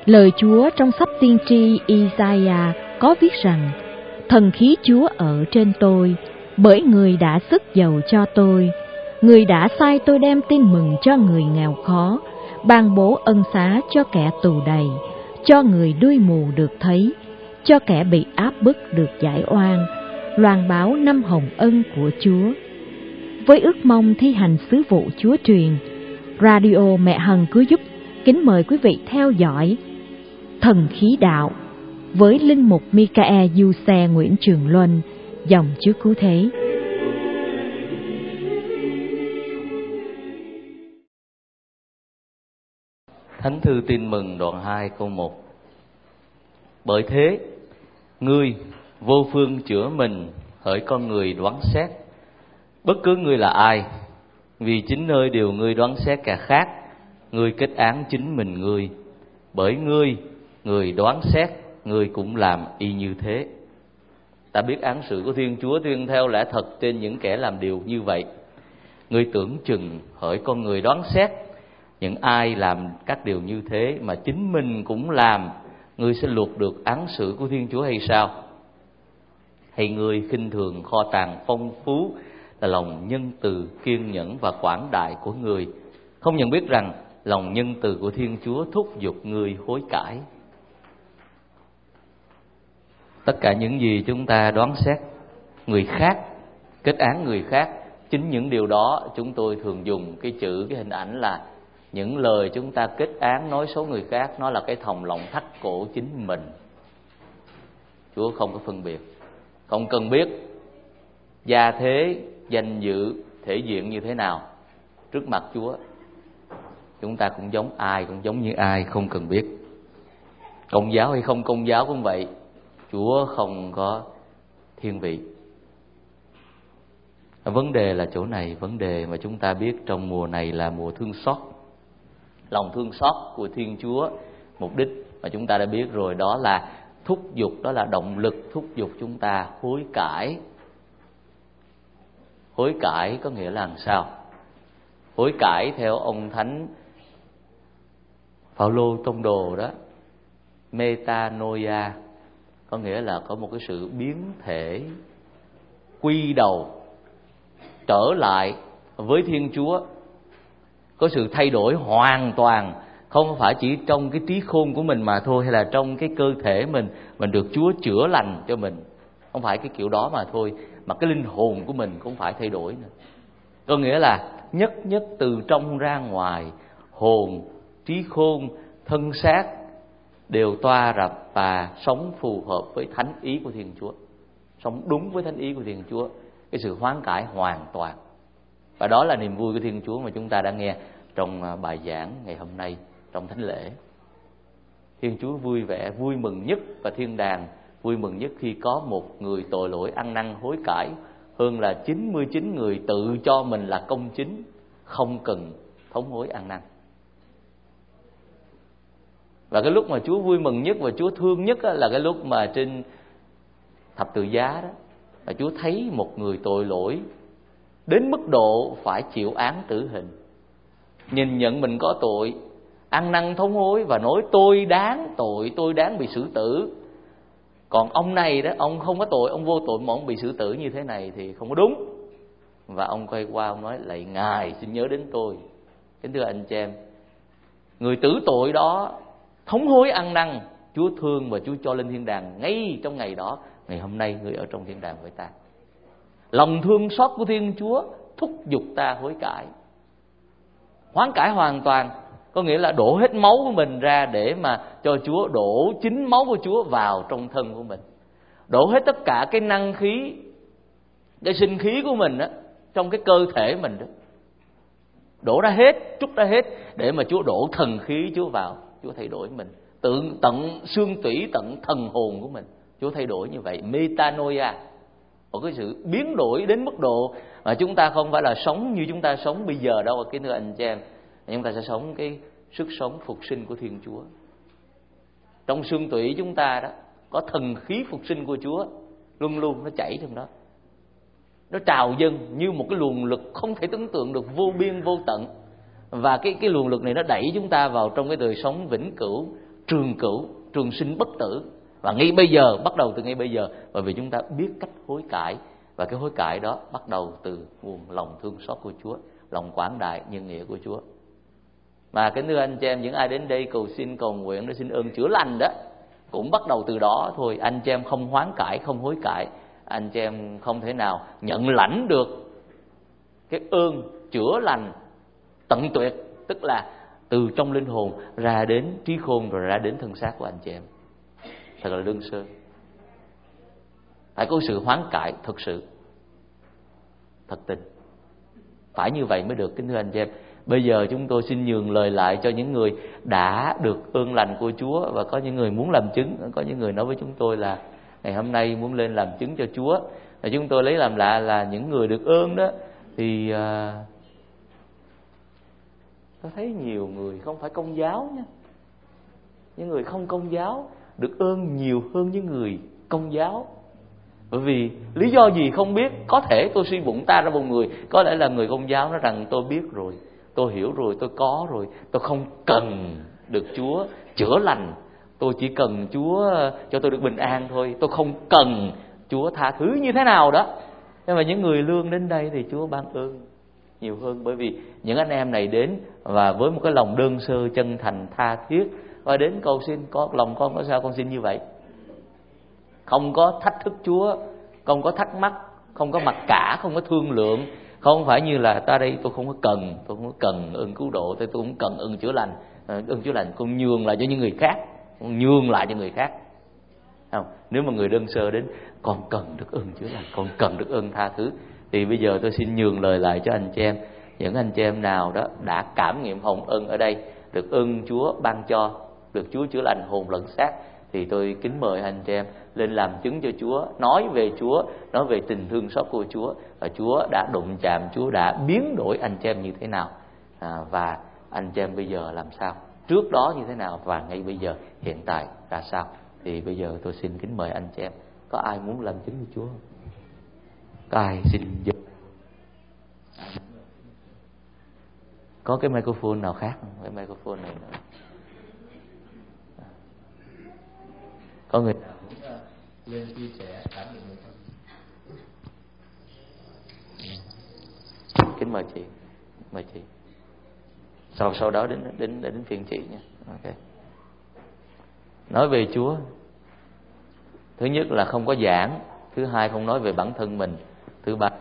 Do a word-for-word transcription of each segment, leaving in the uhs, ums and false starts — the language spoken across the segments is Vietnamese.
Lời Chúa trong sách tiên tri Isaiah có viết rằng: Thần khí Chúa ở trên tôi, bởi Người đã sức giàu cho tôi. Người đã sai tôi đem tin mừng cho người nghèo khó, ban bố ân xá cho kẻ tù đầy, cho người đuôi mù được thấy, cho kẻ bị áp bức được giải oan, loan báo năm hồng ân của Chúa. Với ước mong thi hành sứ vụ Chúa truyền, Radio Mẹ Hằng Cứu Giúp kính mời quý vị theo dõi Thần Khí Đạo với Linh Mục Michael Du Xe Nguyễn Trường Luân, dòng Chúa Cứu Thế. Thánh thư Tin Mừng đoạn hai câu một. Bởi thế, ngươi vô phương chữa mình, hỡi con người đoán xét. Bất cứ ngươi là ai, vì chính nơi điều ngươi đoán xét kẻ khác, ngươi kết án chính mình ngươi. Bởi ngươi, người đoán xét, ngươi cũng làm y như thế. Ta biết án xử của Thiên Chúa tuyên theo lẽ thật trên những kẻ làm điều như vậy. Ngươi tưởng chừng, hỡi con người đoán xét, những ai làm các điều như thế mà chính mình cũng làm, ngươi sẽ luộc được án xử của Thiên Chúa hay sao? Hay ngươi khinh thường kho tàng phong phú là lòng nhân từ, kiên nhẫn và quảng đại của ngươi, không nhận biết rằng lòng nhân từ của Thiên Chúa thúc giục ngươi hối cải. Tất cả những gì chúng ta đoán xét người khác, kết án người khác, chính những điều đó chúng tôi thường dùng cái chữ, cái hình ảnh là những lời chúng ta kết án nói xấu người khác, nó là cái thòng lọng thắt cổ chính mình. Chúa không có phân biệt, không cần biết gia thế, danh dự, thể diện như thế nào. Trước mặt Chúa, chúng ta cũng giống ai, cũng giống như ai, không cần biết. Công giáo hay không công giáo cũng vậy, Chúa không có thiên vị. Vấn đề là chỗ này, vấn đề mà chúng ta biết trong mùa này là mùa thương xót. Lòng thương xót của Thiên Chúa, mục đích mà chúng ta đã biết rồi, đó là thúc giục, đó là động lực thúc giục chúng ta hối cải. Hối cải có nghĩa là làm sao? Hối cải theo ông Thánh Phaolô Tông Đồ đó, metanoia, có nghĩa là có một cái sự biến thể, quy đầu, trở lại với Thiên Chúa. Có sự thay đổi hoàn toàn, không phải chỉ trong cái trí khôn của mình mà thôi, hay là trong cái cơ thể mình, mình được Chúa chữa lành cho mình. Không phải cái kiểu đó mà thôi, mà cái linh hồn của mình cũng phải thay đổi nữa. Có nghĩa là nhất nhất từ trong ra ngoài, hồn, trí khôn, thân xác đều toa rập và sống phù hợp với thánh ý của Thiên Chúa, sống đúng với thánh ý của Thiên Chúa, cái sự hoán cải hoàn toàn. Và đó là niềm vui của Thiên Chúa mà chúng ta đã nghe trong bài giảng ngày hôm nay trong thánh lễ. Thiên Chúa vui vẻ, vui mừng nhất, và thiên đàng vui mừng nhất khi có một người tội lỗi ăn năn hối cải, hơn là chín mươi chín người tự cho mình là công chính, không cần thống hối ăn năn. Và cái lúc mà Chúa vui mừng nhất và Chúa thương nhất là cái lúc mà trên thập tự giá đó, là Chúa thấy một người tội lỗi đến mức độ phải chịu án tử hình, nhìn nhận mình có tội, ăn năn thống hối và nói tôi đáng tội, tôi đáng bị xử tử. Còn ông này đó, ông không có tội, ông vô tội mà ông bị xử tử như thế này thì không có đúng. Và ông quay qua ông nói: lạy Ngài xin nhớ đến tôi. Kính thưa anh chị em, người tử tội đó thống hối ăn năn, Chúa thương và Chúa cho lên thiên đàng ngay trong ngày đó. Ngày hôm nay người ở trong thiên đàng với ta. Lòng thương xót của Thiên Chúa thúc giục ta hối cải, hoán cải hoàn toàn, có nghĩa là đổ hết máu của mình ra để mà cho Chúa, đổ chính máu của Chúa vào trong thân của mình, đổ hết tất cả cái năng khí, cái sinh khí của mình đó, trong cái cơ thể mình đó, đổ ra hết, trút ra hết, để mà Chúa đổ thần khí Chúa vào, Chúa thay đổi mình, tự tận xương tủy, tận thần hồn của mình, Chúa thay đổi như vậy. Metanoia, một cái sự biến đổi đến mức độ mà chúng ta không phải là sống như chúng ta sống bây giờ đâu, kính thưa anh chị em. Chúng ta sẽ sống cái sức sống phục sinh của Thiên Chúa. Trong xương tủy chúng ta đó có thần khí phục sinh của Chúa, luôn luôn nó chảy trong đó, nó trào dâng như một cái luồng lực không thể tưởng tượng được, vô biên vô tận. Và cái cái luồng lực này nó đẩy chúng ta vào trong cái đời sống vĩnh cửu, trường cửu, trường sinh bất tử. Và ngay bây giờ, bắt đầu từ ngay bây giờ, bởi vì chúng ta biết cách hối cải. Và cái hối cải đó bắt đầu từ nguồn lòng thương xót của Chúa, lòng quảng đại nhân nghĩa của Chúa. Mà kính thưa anh chị em, những ai đến đây cầu xin cầu nguyện để xin ơn chữa lành đó, cũng bắt đầu từ đó thôi. Anh chị em không hoán cải, không hối cải, anh chị em không thể nào nhận lãnh được cái ơn chữa lành tận tuyệt, tức là từ trong linh hồn ra đến trí khôn rồi ra đến thân xác của anh chị em. Thật là đơn sơ. Phải có sự hoán cải thật sự, thật tình. Phải như vậy mới được kính thưa anh chị em. Bây giờ chúng tôi xin nhường lời lại cho những người đã được ơn lành của Chúa. Và có những người muốn làm chứng. Có những người nói với chúng tôi là ngày hôm nay muốn lên làm chứng cho Chúa. Và chúng tôi lấy làm lạ là những người được ơn đó thì à, tôi thấy nhiều người không phải Công giáo nha. Những người không Công giáo được ơn nhiều hơn những người Công giáo. Bởi vì lý do gì không biết. Có thể tôi suy bụng ta ra một người, có lẽ là người Công giáo nói rằng tôi biết rồi, tôi hiểu rồi, tôi có rồi, tôi không cần được Chúa chữa lành, tôi chỉ cần Chúa cho tôi được bình an thôi, tôi không cần Chúa tha thứ như thế nào đó. Nhưng mà những người lương đến đây thì Chúa ban ơn nhiều hơn. Bởi vì những anh em này đến và với một cái lòng đơn sơ, chân thành, tha thiết, và đến cầu xin, có lòng con có sao con xin như vậy. Không có thách thức Chúa, không có thắc mắc, không có mặc cả, không có thương lượng. Không phải như là ta đây tôi không có cần, tôi không có cần ơn cứu độ, tôi cũng cần ơn chữa lành. Ơn chữa lành con nhường lại cho những người khác, con nhường lại cho người khác. Không, nếu mà người đơn sơ đến, con cần được ơn chữa lành, con cần được ơn tha thứ, thì bây giờ tôi xin nhường lời lại cho anh chị em. Những anh chị em nào đó đã cảm nghiệm hồng ân ở đây, được ơn Chúa ban cho, được Chúa chữa lành hồn lẫn xác, thì tôi kính mời anh chị em lên làm chứng cho Chúa, nói về Chúa, nói về tình thương xót của Chúa, và Chúa đã đụng chạm, Chúa đã biến đổi anh chị em như thế nào, à, và anh chị em bây giờ làm sao, trước đó như thế nào, và ngay bây giờ hiện tại ra sao. Thì bây giờ tôi xin kính mời anh chị em. Có ai muốn làm chứng cho Chúa không? Có ai xin giúp? Có cái microphone nào khác không? Cái microphone này nữa. Có người nào muốn lên chia sẻ cảm nhận người thân? Kính mời chị, mời chị. Sau sau đó đến đến đến phiên chị nha. Ok. Nói về Chúa. Thứ nhất là không có giảng, thứ hai không nói về bản thân mình, thứ ba.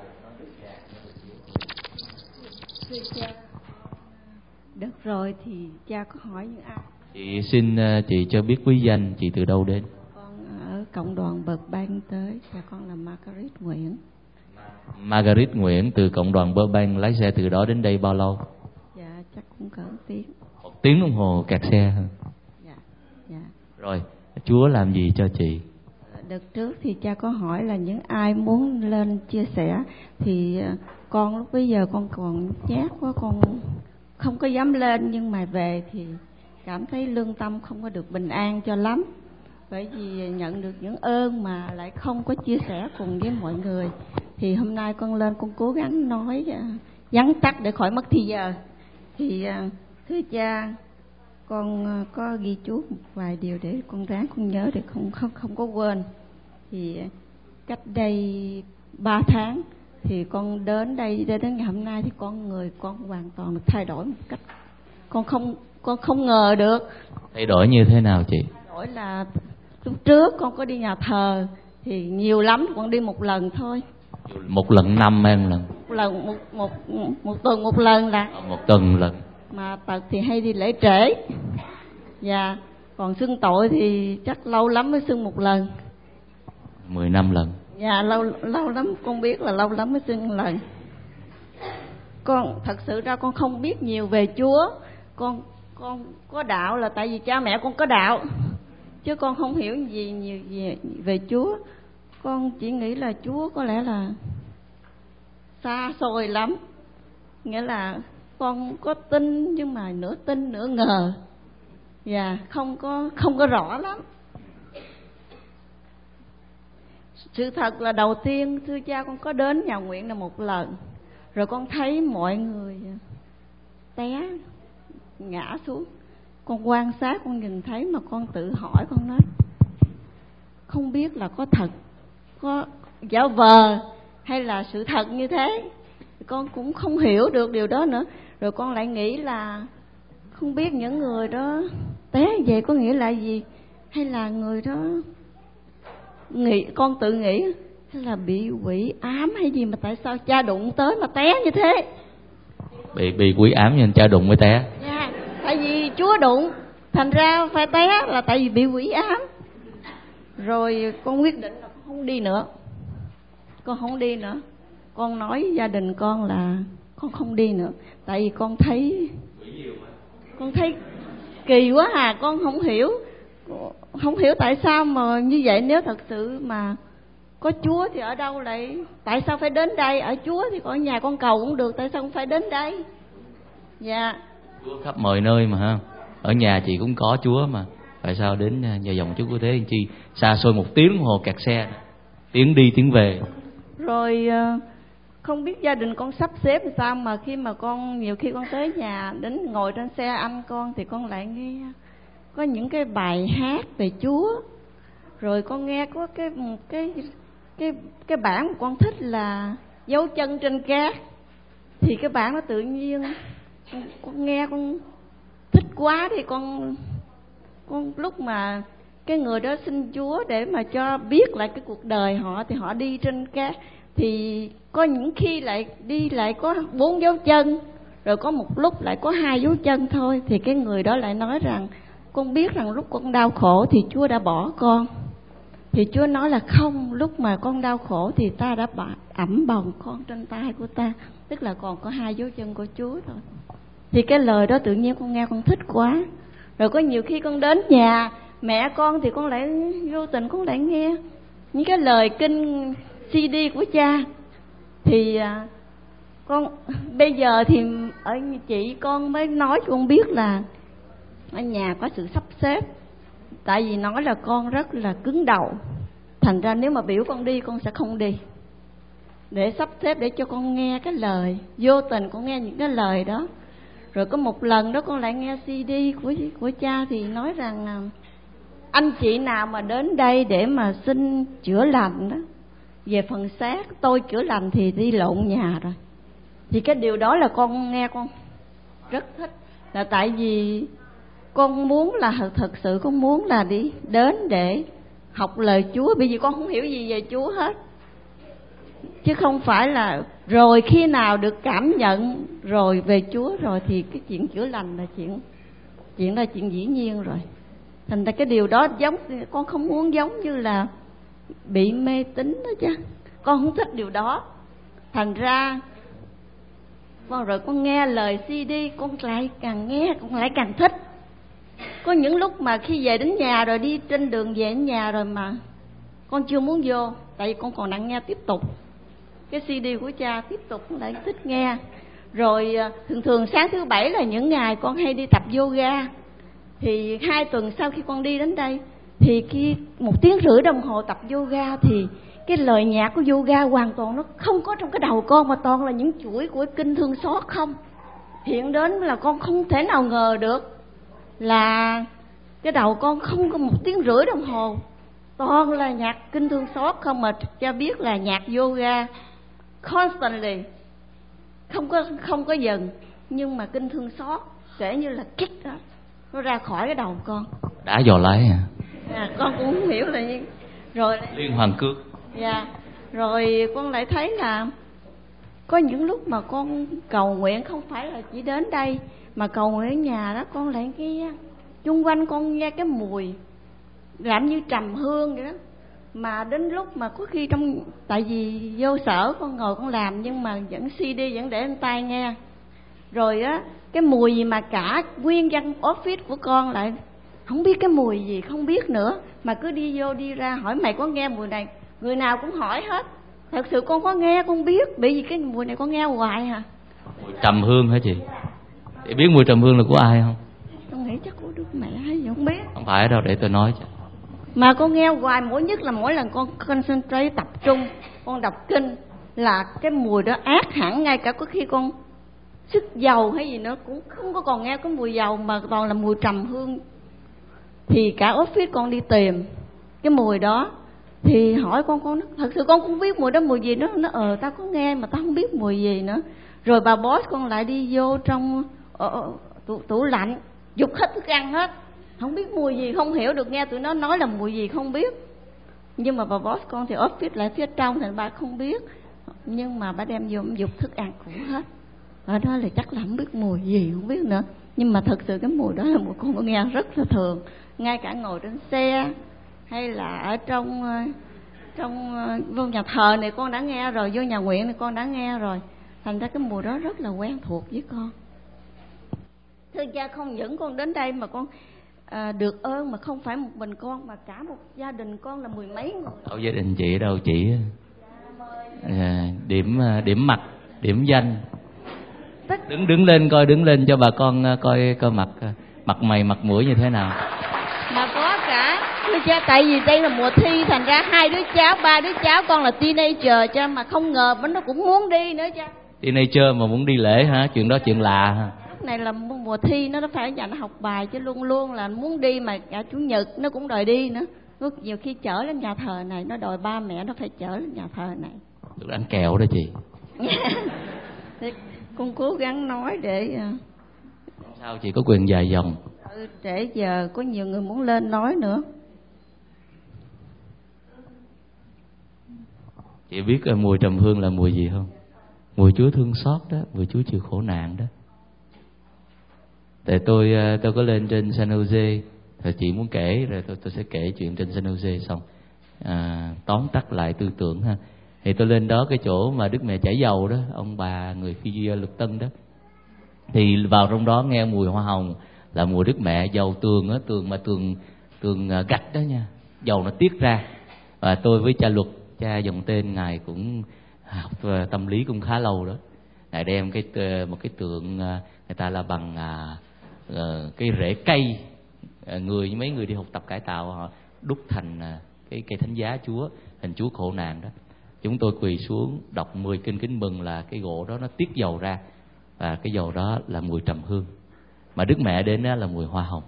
Được rồi thì cha có hỏi những ai? Chị xin chị cho biết quý danh, chị từ đâu đến? Con ở cộng đoàn Bờ Bang tới, cha con là Margaret Nguyễn. Margaret Nguyễn từ cộng đoàn Bờ Bang, lái xe từ đó đến đây bao lâu? Dạ chắc cũng cỡ một tiếng. Một tiếng đồng hồ kẹt xe hả? Dạ, dạ. Rồi, Chúa làm gì cho chị? Đợt trước thì cha có hỏi là những ai muốn lên chia sẻ, thì con lúc bây giờ con còn nhát quá, con không có dám lên, nhưng mà về thì cảm thấy lương tâm không có được bình an cho lắm, bởi vì nhận được những ơn mà lại không có chia sẻ cùng với mọi người. Thì hôm nay con lên con cố gắng nói vắn tắt để khỏi mất thì giờ. Thì thưa cha, con có ghi chú một vài điều để con ráng con nhớ để không không không có quên. Thì cách đây ba tháng thì con đến đây, đến ngày hôm nay thì con người con hoàn toàn được thay đổi một cách con không con không ngờ được. Thay đổi như thế nào chị? Thay đổi là lúc trước con có đi nhà thờ thì nhiều lắm con đi một lần thôi. Một lần năm em lần? Một lần một một một tuần một lần là. À, một tuần lần. Mà tật thì hay đi lễ trễ. Dạ. Còn xưng tội thì chắc lâu lắm mới xưng một lần. Mười năm lần. Dạ lâu lâu lắm, con biết là lâu lắm mới xưng một lần. Con thật sự ra con không biết nhiều về Chúa. Con con có đạo là tại vì cha mẹ con có đạo, chứ con không hiểu gì nhiều về, về Chúa. Con chỉ nghĩ là Chúa có lẽ là xa xôi lắm, nghĩa là con có tin nhưng mà nửa tin nửa ngờ, và không có không có rõ lắm. Sự thật là đầu tiên thưa cha, con có đến nhà nguyện là một lần, rồi con thấy mọi người té ngã xuống, con quan sát, con nhìn thấy mà con tự hỏi, con nói không biết là có thật, có giả vờ hay là sự thật như thế. Con cũng không hiểu được điều đó nữa. Rồi con lại nghĩ là không biết những người đó té vậy có nghĩa là gì, hay là người đó nghĩ, con tự nghĩ hay là bị quỷ ám hay gì mà tại sao cha đụng tới mà té như thế. Bị bị quỷ ám nên cha đụng mới té. Dạ, tại vì Chúa đụng, thành ra phải té là tại vì bị quỷ ám. Rồi con quyết định là con không đi nữa. Con không đi nữa. Con nói với gia đình con là con không đi nữa. Tại vì con thấy Con thấy kỳ quá à. Con không hiểu Không hiểu tại sao mà như vậy. Nếu thật sự mà có Chúa thì ở đâu lại, tại sao phải đến đây? Ở Chúa thì ở nhà con cầu cũng được, tại sao không phải đến đây? Dạ. Chúa khắp mọi nơi mà ha. Ở nhà chị cũng có Chúa mà, tại sao đến nhà dòng Chúa Cứu Thế làm chi? Xa xôi một tiếng đồng hồ kẹt xe, tiếng đi tiếng về. Rồi không biết gia đình con sắp xếp làm sao mà khi mà con nhiều khi con tới nhà, đến ngồi trên xe anh con thì con lại nghe có những cái bài hát về Chúa. Rồi con nghe có cái cái cái cái bản mà con thích là Dấu Chân Trên Cát. Thì cái bản nó tự nhiên con, con nghe con thích quá thì con con lúc mà cái người đó xin Chúa để mà cho biết lại cái cuộc đời họ thì họ đi trên cát, thì có những khi lại đi lại có bốn dấu chân, rồi có một lúc lại có hai dấu chân thôi. Thì cái người đó lại nói rằng con biết rằng lúc con đau khổ thì Chúa đã bỏ con. Thì Chúa nói là không, lúc mà con đau khổ thì ta đã ẵm bồng con trên tay của ta, tức là còn có hai dấu chân của Chúa thôi. Thì cái lời đó tự nhiên con nghe con thích quá. Rồi có nhiều khi con đến nhà mẹ con thì con lại vô tình con lại nghe những cái lời kinh xê đê của cha. Thì con bây giờ thì ở chị con mới nói cho con biết là ở nhà có sự sắp xếp. Tại vì nói là con rất là cứng đầu, thành ra nếu mà biểu con đi con sẽ không đi, để sắp xếp để cho con nghe cái lời. Vô tình con nghe những cái lời đó. Rồi có một lần đó con lại nghe xê đê của của cha thì nói rằng anh chị nào mà đến đây để mà xin chữa lành đó, về phần xác tôi chữa lành thì đi lộn nhà rồi. Thì cái điều đó là con nghe con rất thích, là tại vì con muốn là thật sự con muốn là đi đến để học lời Chúa, bởi vì con không hiểu gì về Chúa hết, chứ không phải là rồi khi nào được cảm nhận rồi về Chúa rồi thì cái chuyện chữa lành là chuyện chuyện là chuyện dĩ nhiên rồi. Thành ra cái điều đó giống, con không muốn giống như là bị mê tín đó chứ, con không thích điều đó. Thành ra con rồi con nghe lời xê đê con lại càng nghe con lại càng thích. Có những lúc mà khi về đến nhà rồi, đi trên đường về đến nhà rồi mà con chưa muốn vô, tại vì con còn đang nghe tiếp tục cái xê đê của cha, tiếp tục con lại thích nghe. Rồi thường thường sáng thứ bảy là những ngày con hay đi tập yoga, thì hai tuần sau khi con đi đến đây thì khi một tiếng rưỡi đồng hồ tập yoga thì cái lời nhạc của yoga hoàn toàn nó không có trong cái đầu con, mà toàn là những chuỗi của kinh thương xót không. Hiện đến là con không thể nào ngờ được là cái đầu con không có một tiếng rưỡi đồng hồ toàn là nhạc kinh thương xót không, mà cha biết là nhạc yoga constantly không có không có dừng, nhưng mà kinh thương xót kể như là kích đó nó ra khỏi cái đầu con. Đã dò lái à? À, con cũng không hiểu là như rồi liên hoàn cước. Dạ. Rồi con lại thấy là có những lúc mà con cầu nguyện không phải là chỉ đến đây, mà cầu nguyện ở nhà đó con lại nghe chung quanh con nghe cái mùi làm như trầm hương vậy đó. Mà đến lúc mà có khi trong, tại vì vô sở con ngồi con làm nhưng mà vẫn xê đê vẫn để lên tai nghe, rồi á cái mùi gì mà cả nguyên văn office của con lại không biết cái mùi gì, không biết nữa, mà cứ đi vô đi ra hỏi mày có nghe mùi này, người nào cũng hỏi hết. Thật sự con có nghe con biết, bởi vì cái mùi này con nghe hoài hả. Mùi trầm hương hả chị? Để biết mùi trầm hương là của ai không? Con nghĩ chắc của Đức Mẹ hay gì không biết. Không phải đâu, để tôi nói cho. Mà con nghe hoài, mỗi nhất là mỗi lần con concentrate tập trung con đọc kinh là cái mùi đó ác hẳn, ngay cả có khi con sức dầu hay gì nữa, cũng không có còn nghe cái mùi dầu mà toàn là mùi trầm hương. Thì cả office con đi tìm cái mùi đó, thì hỏi con con thật sự con cũng biết mùi đó mùi gì. Nó nó ờ tao có nghe mà tao không biết mùi gì nữa. Rồi bà boss con lại đi vô trong uh, tủ, tủ lạnh giục hết thức ăn hết, không biết mùi gì, không hiểu được, nghe tụi nó nói là mùi gì không biết. Nhưng mà bà boss con thì office lại phía trong thì bà không biết, nhưng mà bà đem vô giục thức ăn cũng hết. Ở đó là chắc là không biết mùi gì, không biết nữa. Nhưng mà thật sự cái mùi đó là mùi con có nghe rất là thường, ngay cả ngồi trên xe hay là ở trong trong vô nhà thờ này con đã nghe rồi, vô nhà nguyện này con đã nghe rồi, thành ra cái mùi đó rất là quen thuộc với con. Thưa cha, không những con đến đây mà con à, được ơn mà không phải một mình con mà cả một gia đình con là mười mấy người. Đâu gia đình chị đâu chị? À, điểm điểm mặt, điểm danh. Tất... đứng đứng lên coi, đứng lên cho bà con coi coi mặt mặt mày mặt mũi như thế nào. Mà có cả thưa cha, tại vì đây là mùa thi, thành ra hai đứa cháu ba đứa cháu con là teenager cha, mà không ngờ nó cũng muốn đi nữa cha. Teenager mà muốn đi lễ hả? Chuyện đó chuyện lạ hả? Lúc này là mùa thi, nó phải ở nhà nó học bài chứ luôn luôn là muốn đi, mà cả chủ nhật nó cũng đòi đi nữa. Lúc nhiều khi chở lên nhà thờ này, nó đòi ba mẹ nó phải chở lên nhà thờ này. Được đánh kẹo đó chị. Thì con cố gắng nói để sao chị có quyền dài dòng. Ừ, trễ giờ có nhiều người muốn lên nói nữa. Chị biết mùi trầm hương là mùi gì không? Mùi Chúa thương xót đó, mùi Chúa chịu khổ nạn đó. Tại tôi tôi có lên trên San Jose, rồi chị muốn kể rồi tôi tôi sẽ kể chuyện trên San Jose xong. À, tóm tắt lại tư tưởng ha. Thì tôi lên đó cái chỗ mà Đức Mẹ chảy dầu đó, ông bà người Phi Luật Tân đó. Thì vào trong đó nghe mùi hoa hồng là mùi Đức Mẹ, dầu tường á, tường mà tường tường gạch đó nha, dầu nó tiết ra. Và tôi với cha Luật, cha dòng tên ngài cũng học tâm lý cũng khá lâu đó. Ngài đem cái một cái tượng người ta là bằng uh, cái rễ cây, người mấy người đi học tập cải tạo họ đúc thành cái cây thánh giá Chúa, hình Chúa khổ nạn đó. Chúng tôi quỳ xuống đọc mười kinh kính mừng là cái gỗ đó nó tiết dầu ra, và cái dầu đó là mùi trầm hương, mà Đức Mẹ đến đó là mùi hoa hồng.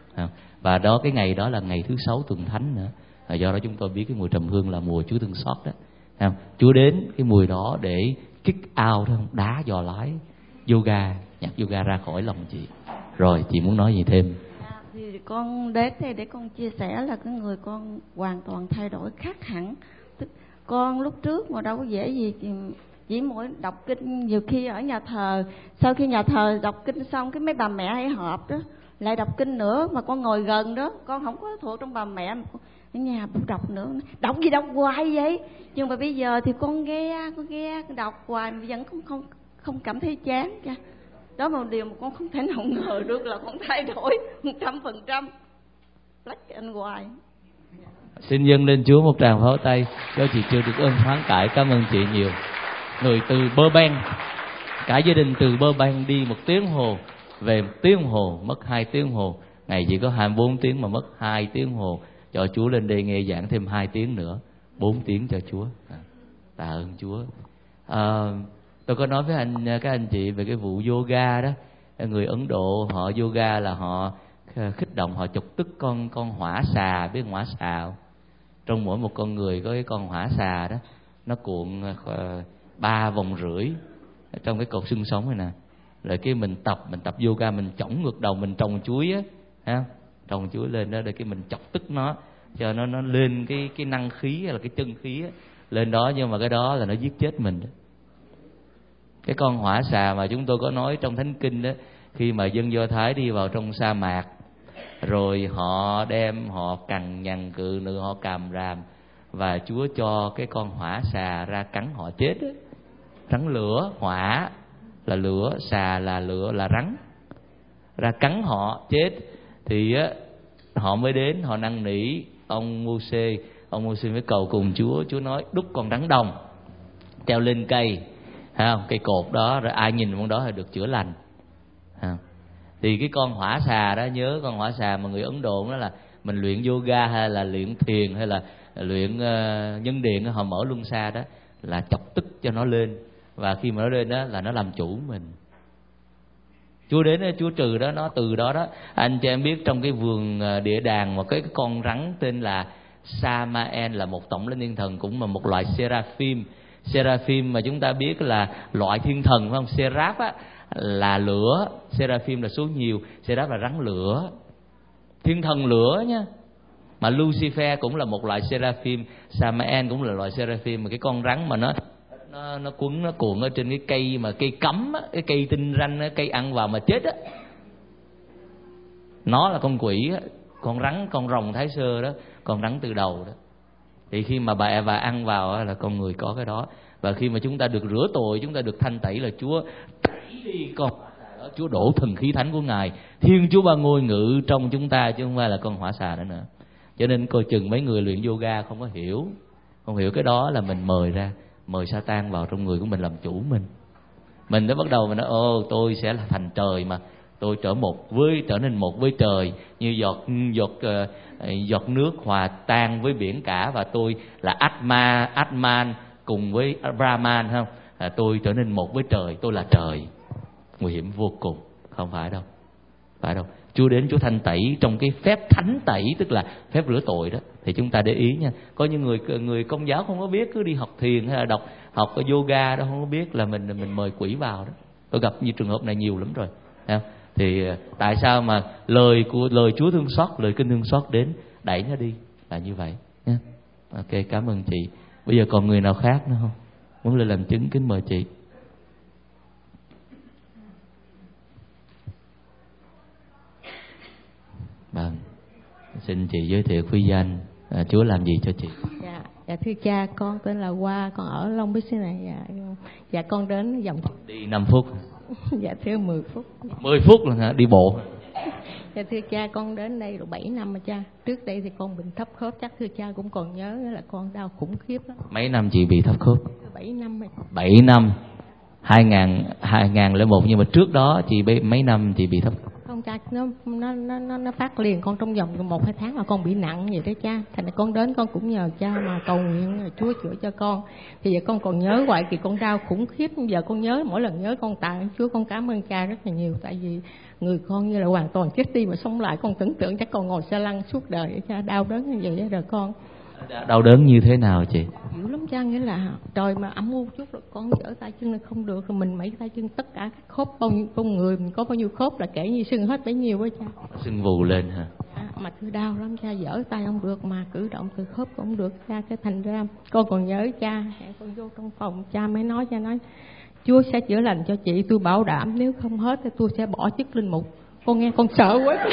Và đó cái ngày đó là ngày thứ sáu tuần thánh nữa, và do đó chúng tôi biết cái mùi trầm hương là mùi Chúa thương xót đó. Chúa đến cái mùi đó để kick out đó, đá giò lái yoga, nhặt yoga ra khỏi lòng chị. Rồi chị muốn nói gì thêm? À, thì con đến đây để con chia sẻ là cái người con hoàn toàn thay đổi khác hẳn. Con lúc trước mà đâu có dễ gì, chỉ mỗi đọc kinh, nhiều khi ở nhà thờ, sau khi nhà thờ đọc kinh xong cái mấy bà mẹ hay họp đó lại đọc kinh nữa, mà con ngồi gần đó, con không có thuộc trong bà mẹ, ở nhà cũng đọc nữa, đọc gì đọc hoài vậy. Nhưng mà bây giờ thì con nghe, con nghe con đọc hoài mà vẫn không không không cảm thấy chán cha. Đó là một điều mà con không thể nào ngờ được là con thay đổi một trăm phần trăm, black and white. Xin dâng lên Chúa một tràng pháo tay cho chị chưa được ơn hoán cải. Cảm ơn chị nhiều. Người từ Burbank, cả gia đình từ Burbank đi một tiếng hồ, về một tiếng hồ, mất hai tiếng hồ. Ngày chỉ có hai mươi bốn tiếng mà mất hai tiếng hồ cho Chúa. Lên đây nghe giảng thêm hai tiếng nữa, bốn tiếng cho Chúa. À, tạ ơn Chúa. À, tôi có nói với anh các anh chị về cái vụ yoga đó. Người Ấn Độ họ yoga là họ khích động, họ chọc tức con con hỏa xà. Biết hỏa xà không? Trong mỗi một con người có cái con hỏa xà đó, nó cuộn ba vòng rưỡi trong cái cột xương sống này nè. Rồi cái mình tập mình tập yoga, mình chổng ngược đầu, mình trồng chuối á, ha, trồng chuối lên đó để cái mình chọc tức nó cho nó nó lên cái cái năng khí hay là cái chân khí á, lên đó. Nhưng mà cái đó là nó giết chết mình đó. Cái con hỏa xà mà chúng tôi có nói trong Thánh Kinh đó, khi mà dân Do Thái đi vào trong sa mạc, rồi họ đem họ cằn nhằn cự nữ, họ càm ràm, và Chúa cho cái con hỏa xà ra cắn họ chết đó. Rắn lửa, hỏa là lửa, xà là lửa là rắn, ra cắn họ chết. Thì á, họ mới đến họ năn nỉ ông Mô-sê. Ông Mô-sê mới cầu cùng Chúa. Chúa nói đúc con rắn đồng treo lên cây, thấy không? Cây cột đó, rồi ai nhìn con đó thì được chữa lành. Thì cái con hỏa xà đó, nhớ con hỏa xà mà người Ấn Độ đó là mình luyện yoga hay là luyện thiền hay là luyện uh, nhân điện, họ mở luân xa đó là chọc tức cho nó lên. Và khi mà nó lên đó là nó làm chủ mình. Chúa đến đó, Chúa trừ đó, nó từ đó đó. Anh chị em biết trong cái vườn địa đàng một cái con rắn tên là Samael là một tổng lãnh thiên thần, cũng là một loại seraphim. Seraphim mà chúng ta biết là loại thiên thần phải không? Seraph á là lửa, seraphim là số nhiều, seraph là rắn lửa, thiên thần lửa nha. Mà Lucifer cũng là một loại seraphim, Samael cũng là loại seraphim, mà cái con rắn mà nó nó nó quấn nó cuộn ở trên cái cây mà cây cấm á, cái cây tinh ranh á, cây ăn vào mà chết á, nó là con quỷ á, con rắn, con rồng Thái Sơ đó, con rắn từ đầu đó. Thì khi mà bà Eva ăn vào á, là con người có cái đó. Và khi mà chúng ta được rửa tội, chúng ta được thanh tẩy là Chúa tẩy đi con hỏa xà đó, Chúa đổ thần khí thánh của Ngài, Thiên Chúa Ba Ngôi ngự trong chúng ta, chứ không phải là con hỏa xà nữa nữa. Cho nên coi chừng mấy người luyện yoga không có hiểu, không hiểu cái đó là mình mời ra, mời Satan vào trong người của mình làm chủ mình. Mình đã bắt đầu mình nói ô tôi sẽ là thành trời mà, tôi trở một với trở nên một với trời, như giọt giọt uh, giọt nước hòa tan với biển cả, và tôi là Atma Atman cùng với Brahman không? À, tôi trở nên một với trời, tôi là trời. Nguy hiểm vô cùng, không phải đâu, phải đâu. Chúa đến Chúa thanh tẩy trong cái phép thánh tẩy, tức là phép rửa tội đó. Thì chúng ta để ý nha. Có những người người Công giáo không có biết, cứ đi học thiền hay là đọc học yoga đó không có biết là mình mình mời quỷ vào đó. Tôi gặp như trường hợp này nhiều lắm rồi. Thấy không? Thì tại sao mà lời của lời Chúa thương xót, lời kinh thương xót đến đẩy nó đi là như vậy nha. Ok, cảm ơn chị. Bây giờ còn người nào khác nữa không? Muốn lên làm chứng kính mời chị. Vâng, xin chị giới thiệu phi danh, à, Chúa làm gì cho chị? Dạ, dạ thưa cha, con tên là Hoa, con ở Long Biên này. Dạ, dạ con đến dòng đi năm phút. Dạ thưa mười phút. mười phút là hả? Đi bộ. Dạ thưa cha, con đến đây được bảy năm rồi cha. Trước đây thì con bị thấp khớp, chắc thưa cha cũng còn nhớ là con đau khủng khiếp lắm. Mấy năm chị bị thấp khớp? bảy năm rồi. bảy năm. hai nghìn hai nghìn lẻ một, nhưng mà trước đó chị bị mấy năm chị bị thấp khớp? Không cha, nó nó nó nó phát liền con trong vòng một hai tháng là con bị nặng vậy đó cha. Thành ra con đến con cũng nhờ cha mà cầu nguyện Chúa chữa cho con. Thì giờ con còn nhớ hoài thì con đau khủng khiếp. Giờ con nhớ, mỗi lần nhớ con tạ Chúa, con cảm ơn cha rất là nhiều. Tại vì người con như là hoàn toàn chết đi mà sống lại, con tưởng tượng chắc con ngồi xe lăn suốt đời cha, đau đớn như vậy rồi con. Đau đớn như thế nào chị? Dữ lắm cha, nghĩa là trời mà ẩm u chút là con dở tay chân là không được, rồi mình mấy tay chân tất cả các khớp bao nhiêu con người mình có bao nhiêu khớp là kể như sưng hết bấy nhiêu á cha. Sưng vù lên hả? À, mà cứ đau lắm cha, dở tay không được mà cử động từ khớp cũng không được cha. Cái thành ra con còn nhớ cha, hẹn con vô trong phòng cha mới nói, cha nói Chúa sẽ chữa lành cho chị, tôi bảo đảm nếu không hết thì tôi sẽ bỏ chức linh mục. Con nghe con sợ quá.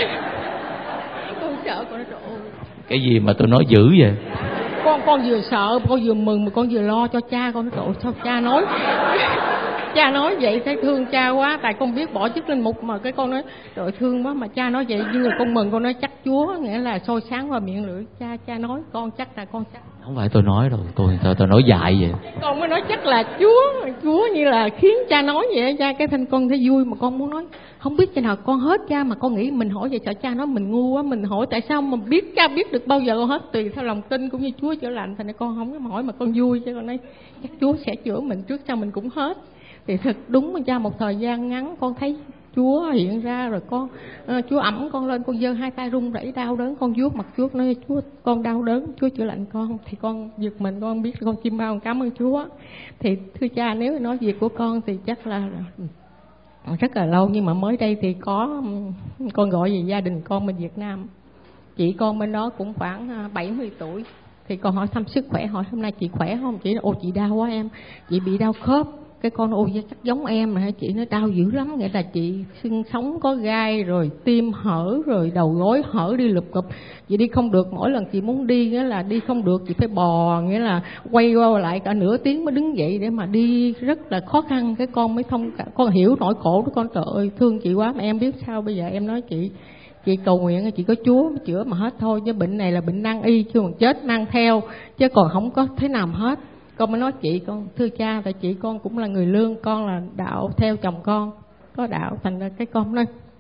Con sợ, con nói trời ơi. Cái gì mà tôi nói dữ vậy? Con con vừa sợ, con vừa mừng mà con vừa lo cho cha. Con nói trời ơi, sao cha nói cha nói vậy thấy thương cha quá. Tại con biết bỏ chức linh mục mà cái con nói trời thương quá, mà cha nói vậy nhưng mà con mừng. Con nói chắc Chúa, nghĩa là soi sáng qua miệng lưỡi cha. Cha nói con chắc là con chắc. Không phải tôi nói đâu, tôi tôi, tôi nói dại vậy. Con mới nói chắc là Chúa Chúa như là khiến cha nói vậy cha. Cái thanh con thấy vui mà con muốn nói không biết thế nào con hết cha. Mà con nghĩ mình hỏi vậy sợ cha nói mình ngu quá. Mình hỏi tại sao mà biết cha biết được bao giờ con hết, tùy theo lòng tin cũng như Chúa chữa lành. Thành ra con không có hỏi mà con vui chứ. Con nói chắc Chúa sẽ chữa mình trước sau mình cũng hết. Thì thật đúng mà cha, một thời gian ngắn con thấy Chúa hiện ra rồi. Con uh, Chúa ẵm con lên, con giơ hai tay run rẩy đau đớn, con vuốt mặt Chúa nói Chúa con đau đớn, Chúa chữa lành con. Thì con giật mình, con biết con chim bao, con cảm ơn Chúa. Thì thưa cha, nếu nói việc của con thì chắc là rất là lâu, nhưng mà mới đây thì có con gọi về gia đình con bên Việt Nam. Chị con bên đó cũng khoảng bảy mươi tuổi. Thì con hỏi thăm sức khỏe, hỏi hôm nay chị khỏe không? Chị nói ồ chị đau quá em, chị bị đau khớp. Cái con ôi chắc giống em mà. Chị nói đau dữ lắm, nghĩa là chị xương sống có gai rồi tim hở rồi đầu gối hở đi lụp cụp. Chị đi không được, mỗi lần chị muốn đi nghĩa là đi không được, chị phải bò, nghĩa là quay qua lại cả nửa tiếng mới đứng dậy để mà đi, rất là khó khăn. Cái con mới thông cả, con hiểu nỗi khổ của con. Trời ơi thương chị quá. Mà em biết sao bây giờ, em nói chị chị cầu nguyện chị có Chúa mới chữa mà hết thôi, chứ bệnh này là bệnh nan y, chứ còn chết mang theo, chứ còn không có thế nào hết. Con mới nói chị, con thưa cha, tại chị con cũng là người lương, con là đạo theo chồng con có đạo, thành ra cái con nói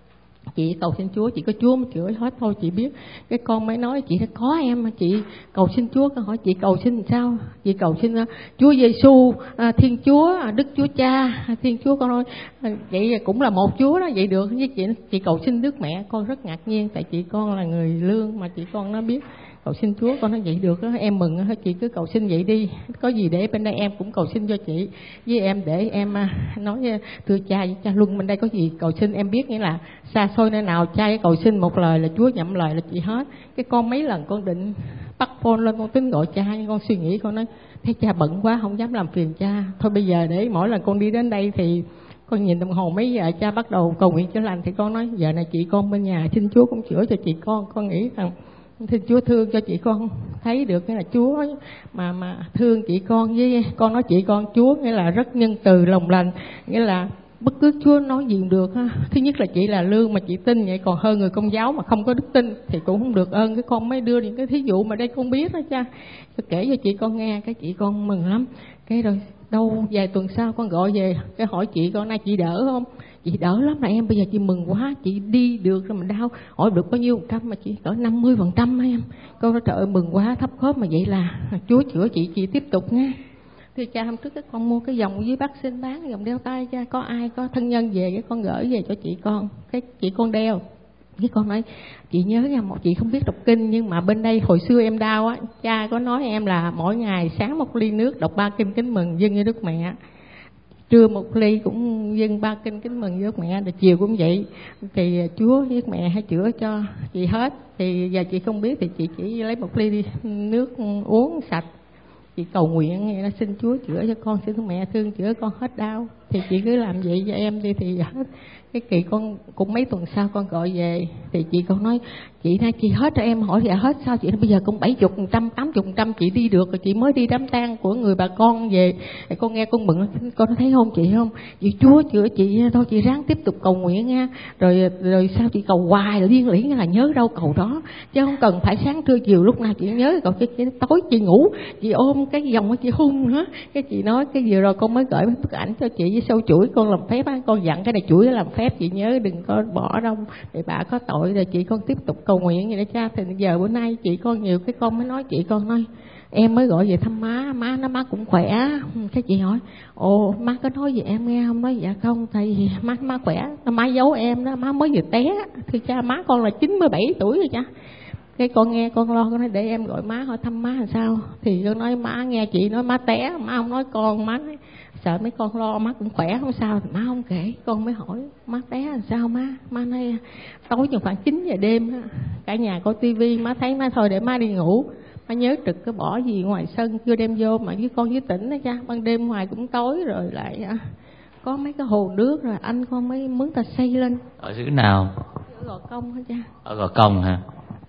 chị cầu xin Chúa, chị có Chúa mà chữa hết thôi. Chị biết cái con mới nói chị đã có em mà chị cầu xin Chúa. Con hỏi chị cầu xin sao? Chị cầu xin uh, Chúa Giêsu, uh, Thiên Chúa, uh, Đức Chúa Cha, uh, Thiên Chúa. Con nói uh, vậy cũng là một Chúa đó, vậy được với chị. Chị cầu xin Đức Mẹ. Con rất ngạc nhiên tại chị con là người lương mà chị con nó biết cầu xin Chúa. Con nói vậy được đó, em mừng đó, chị cứ cầu xin vậy đi, có gì để bên đây em cũng cầu xin cho chị với em, để em nói thưa cha với cha Luân bên đây có gì cầu xin em biết, nghĩa là xa xôi nơi nào cha cầu xin một lời là Chúa nhậm lời là chị hết. Cái con mấy lần con định bắt phone lên con tính gọi cha, nhưng con suy nghĩ con nói thấy cha bận quá không dám làm phiền cha, thôi bây giờ để mỗi lần con đi đến đây thì con nhìn đồng hồ mấy giờ cha bắt đầu cầu nguyện chữa lành, thì con nói giờ này chị con bên nhà xin Chúa cũng chữa cho chị con. Con nghĩ rằng thì Chúa thương cho chị con thấy được cái là Chúa mà mà thương chị con, với con nói chị con Chúa nghĩa là rất nhân từ lòng lành, nghĩa là bất cứ Chúa nói gì được ha. Thứ nhất là chị là lương mà chị tin vậy, còn hơn người Công giáo mà không có đức tin thì cũng không được ơn. Cái con mới đưa những cái thí dụ mà đây con biết đó cha, tôi kể cho chị con nghe, cái chị con mừng lắm. Cái rồi đâu vài tuần sau con gọi về cái hỏi chị con nay chị đỡ không? Chị đỡ lắm là em, bây giờ chị mừng quá, chị đi được rồi. Mình đau hỏi được bao nhiêu phần trăm, mà chị cỡ năm mươi phần trăm em. Con nói trời ơi mừng quá, thấp khớp mà vậy là Chúa chữa chị, chị tiếp tục nghe. Thì cha hôm trước cái con mua cái vòng dưới Bắc xin bán, vòng đeo tay cha, có ai có thân nhân về cái con gửi về cho chị con, cái chị con đeo. Cái con nói chị nhớ nha, một chị không biết đọc kinh nhưng mà bên đây hồi xưa em đau á, cha có nói em là mỗi ngày sáng một ly nước đọc ba kinh kính mừng dâng cho Đức Mẹ, trưa một ly cũng dâng ba kinh kính mừng với Đức Mẹ, rồi chiều cũng vậy. Thì Chúa với mẹ hãy chữa cho chị hết. Thì giờ chị không biết thì chị chỉ lấy một ly đi nước uống sạch, chị cầu nguyện là xin Chúa chữa cho con, xin mẹ thương chữa con hết đau. Thì chị cứ làm vậy cho em đi thì hết. Cái kỳ con cũng mấy tuần sau con gọi về thì chị con nói chị nay chị hết cho em, hỏi dạ hết sao chị nói bây giờ cũng bảy chục phần trăm tám chục phần trăm chị đi được rồi, chị mới đi đám tang của người bà con về. Thì con nghe con mừng, con thấy không chị không, chị Chúa chữa chị thôi, chị ráng tiếp tục cầu nguyện nha. Rồi rồi sao chị cầu hoài rồi điên liễn là nhớ đâu cầu đó, chứ không cần phải sáng trưa chiều lúc nào chị nhớ cầu. Chứ tối chị ngủ chị ôm cái vòng chị hung nữa. Cái chị nói cái vừa rồi con mới gửi mấy bức ảnh cho chị với sâu chuỗi con làm phép á, con dặn cái này chuỗi làm phép chị nhớ đừng có bỏ đâu để bà có tội. Rồi chị con tiếp tục cầu nguyện vậy đó cha. Thì giờ bữa nay chị con nhiều cái con mới nói chị con nói em mới gọi về thăm má, má nó má cũng khỏe. Cái chị hỏi ồ má có nói gì em nghe không? Nói dạ không thầy, má má khỏe, má giấu em đó, má mới vừa té. Thì cha má con là chín mươi bảy tuổi rồi cha. Cái con nghe con lo, con nói để em gọi má hỏi thăm má làm sao. Thì con nói má nghe chị nói má té, má không nói con, má nói sợ mấy con lo má cũng khỏe không sao. Thì má không kể, con mới hỏi má té làm sao má. Má nói tối chừng khoảng chín giờ đêm cả nhà coi tivi, má thấy má thôi để má đi ngủ, má nhớ trực cái bỏ gì ngoài sân chưa đem vô. Mà với con với tỉnh đó cha, ban đêm ngoài cũng tối rồi lại có mấy cái hồ nước rồi anh con mới mướn ta xây lên. Ở xứ nào? Ở Gò Công hả cha? Ở Gò Công hả?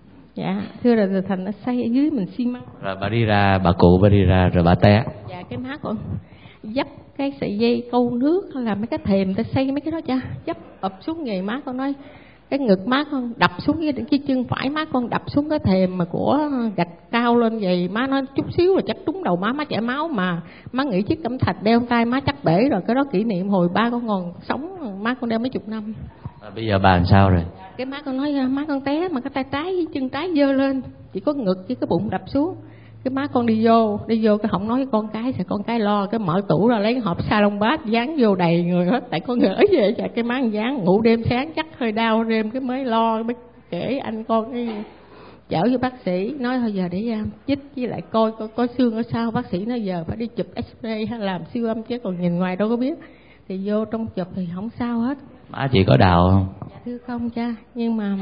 Dạ thưa rồi, rồi thành nó xây ở dưới mình xi măng. Rồi bà đi ra, bà cụ bà đi ra rồi bà té. Dạ cái má con dấp cái sợi dây câu nước hay là mấy cái thềm ta xây mấy cái đó cha, dấp ập xuống nghề. Má con nói cái ngực má con đập xuống cái, cái chân phải má con đập xuống cái thềm mà của gạch cao lên vậy. Má nói chút xíu là chắc trúng đầu má, má chảy máu. Mà má nghĩ chiếc cẩm thạch đeo tay má chắc bể rồi. Cái đó kỷ niệm hồi ba con còn sống, má con đeo mấy chục năm. À, bây giờ bà làm sao rồi? Cái má con nói má con té mà cái tay trái với chân trái giơ lên, chỉ có ngực với cái bụng đập xuống. Cái má con đi vô đi vô cái không nói với con cái, thì con cái lo cái mở tủ ra lấy cái hộp salon bát dán vô đầy người hết. Tại con gửi về cho cái má dán, ngủ đêm sáng chắc hơi đau đêm cái mới lo mới kể anh con cái chở với bác sĩ. Nói thôi giờ để uh, chích với lại coi coi có xương ở sau. Bác sĩ nói giờ phải đi chụp x-ray hay làm siêu âm chứ còn nhìn ngoài đâu có biết. Thì vô trong chụp thì không sao hết. Má chị có đạo không? Dạ thưa không cha, nhưng mà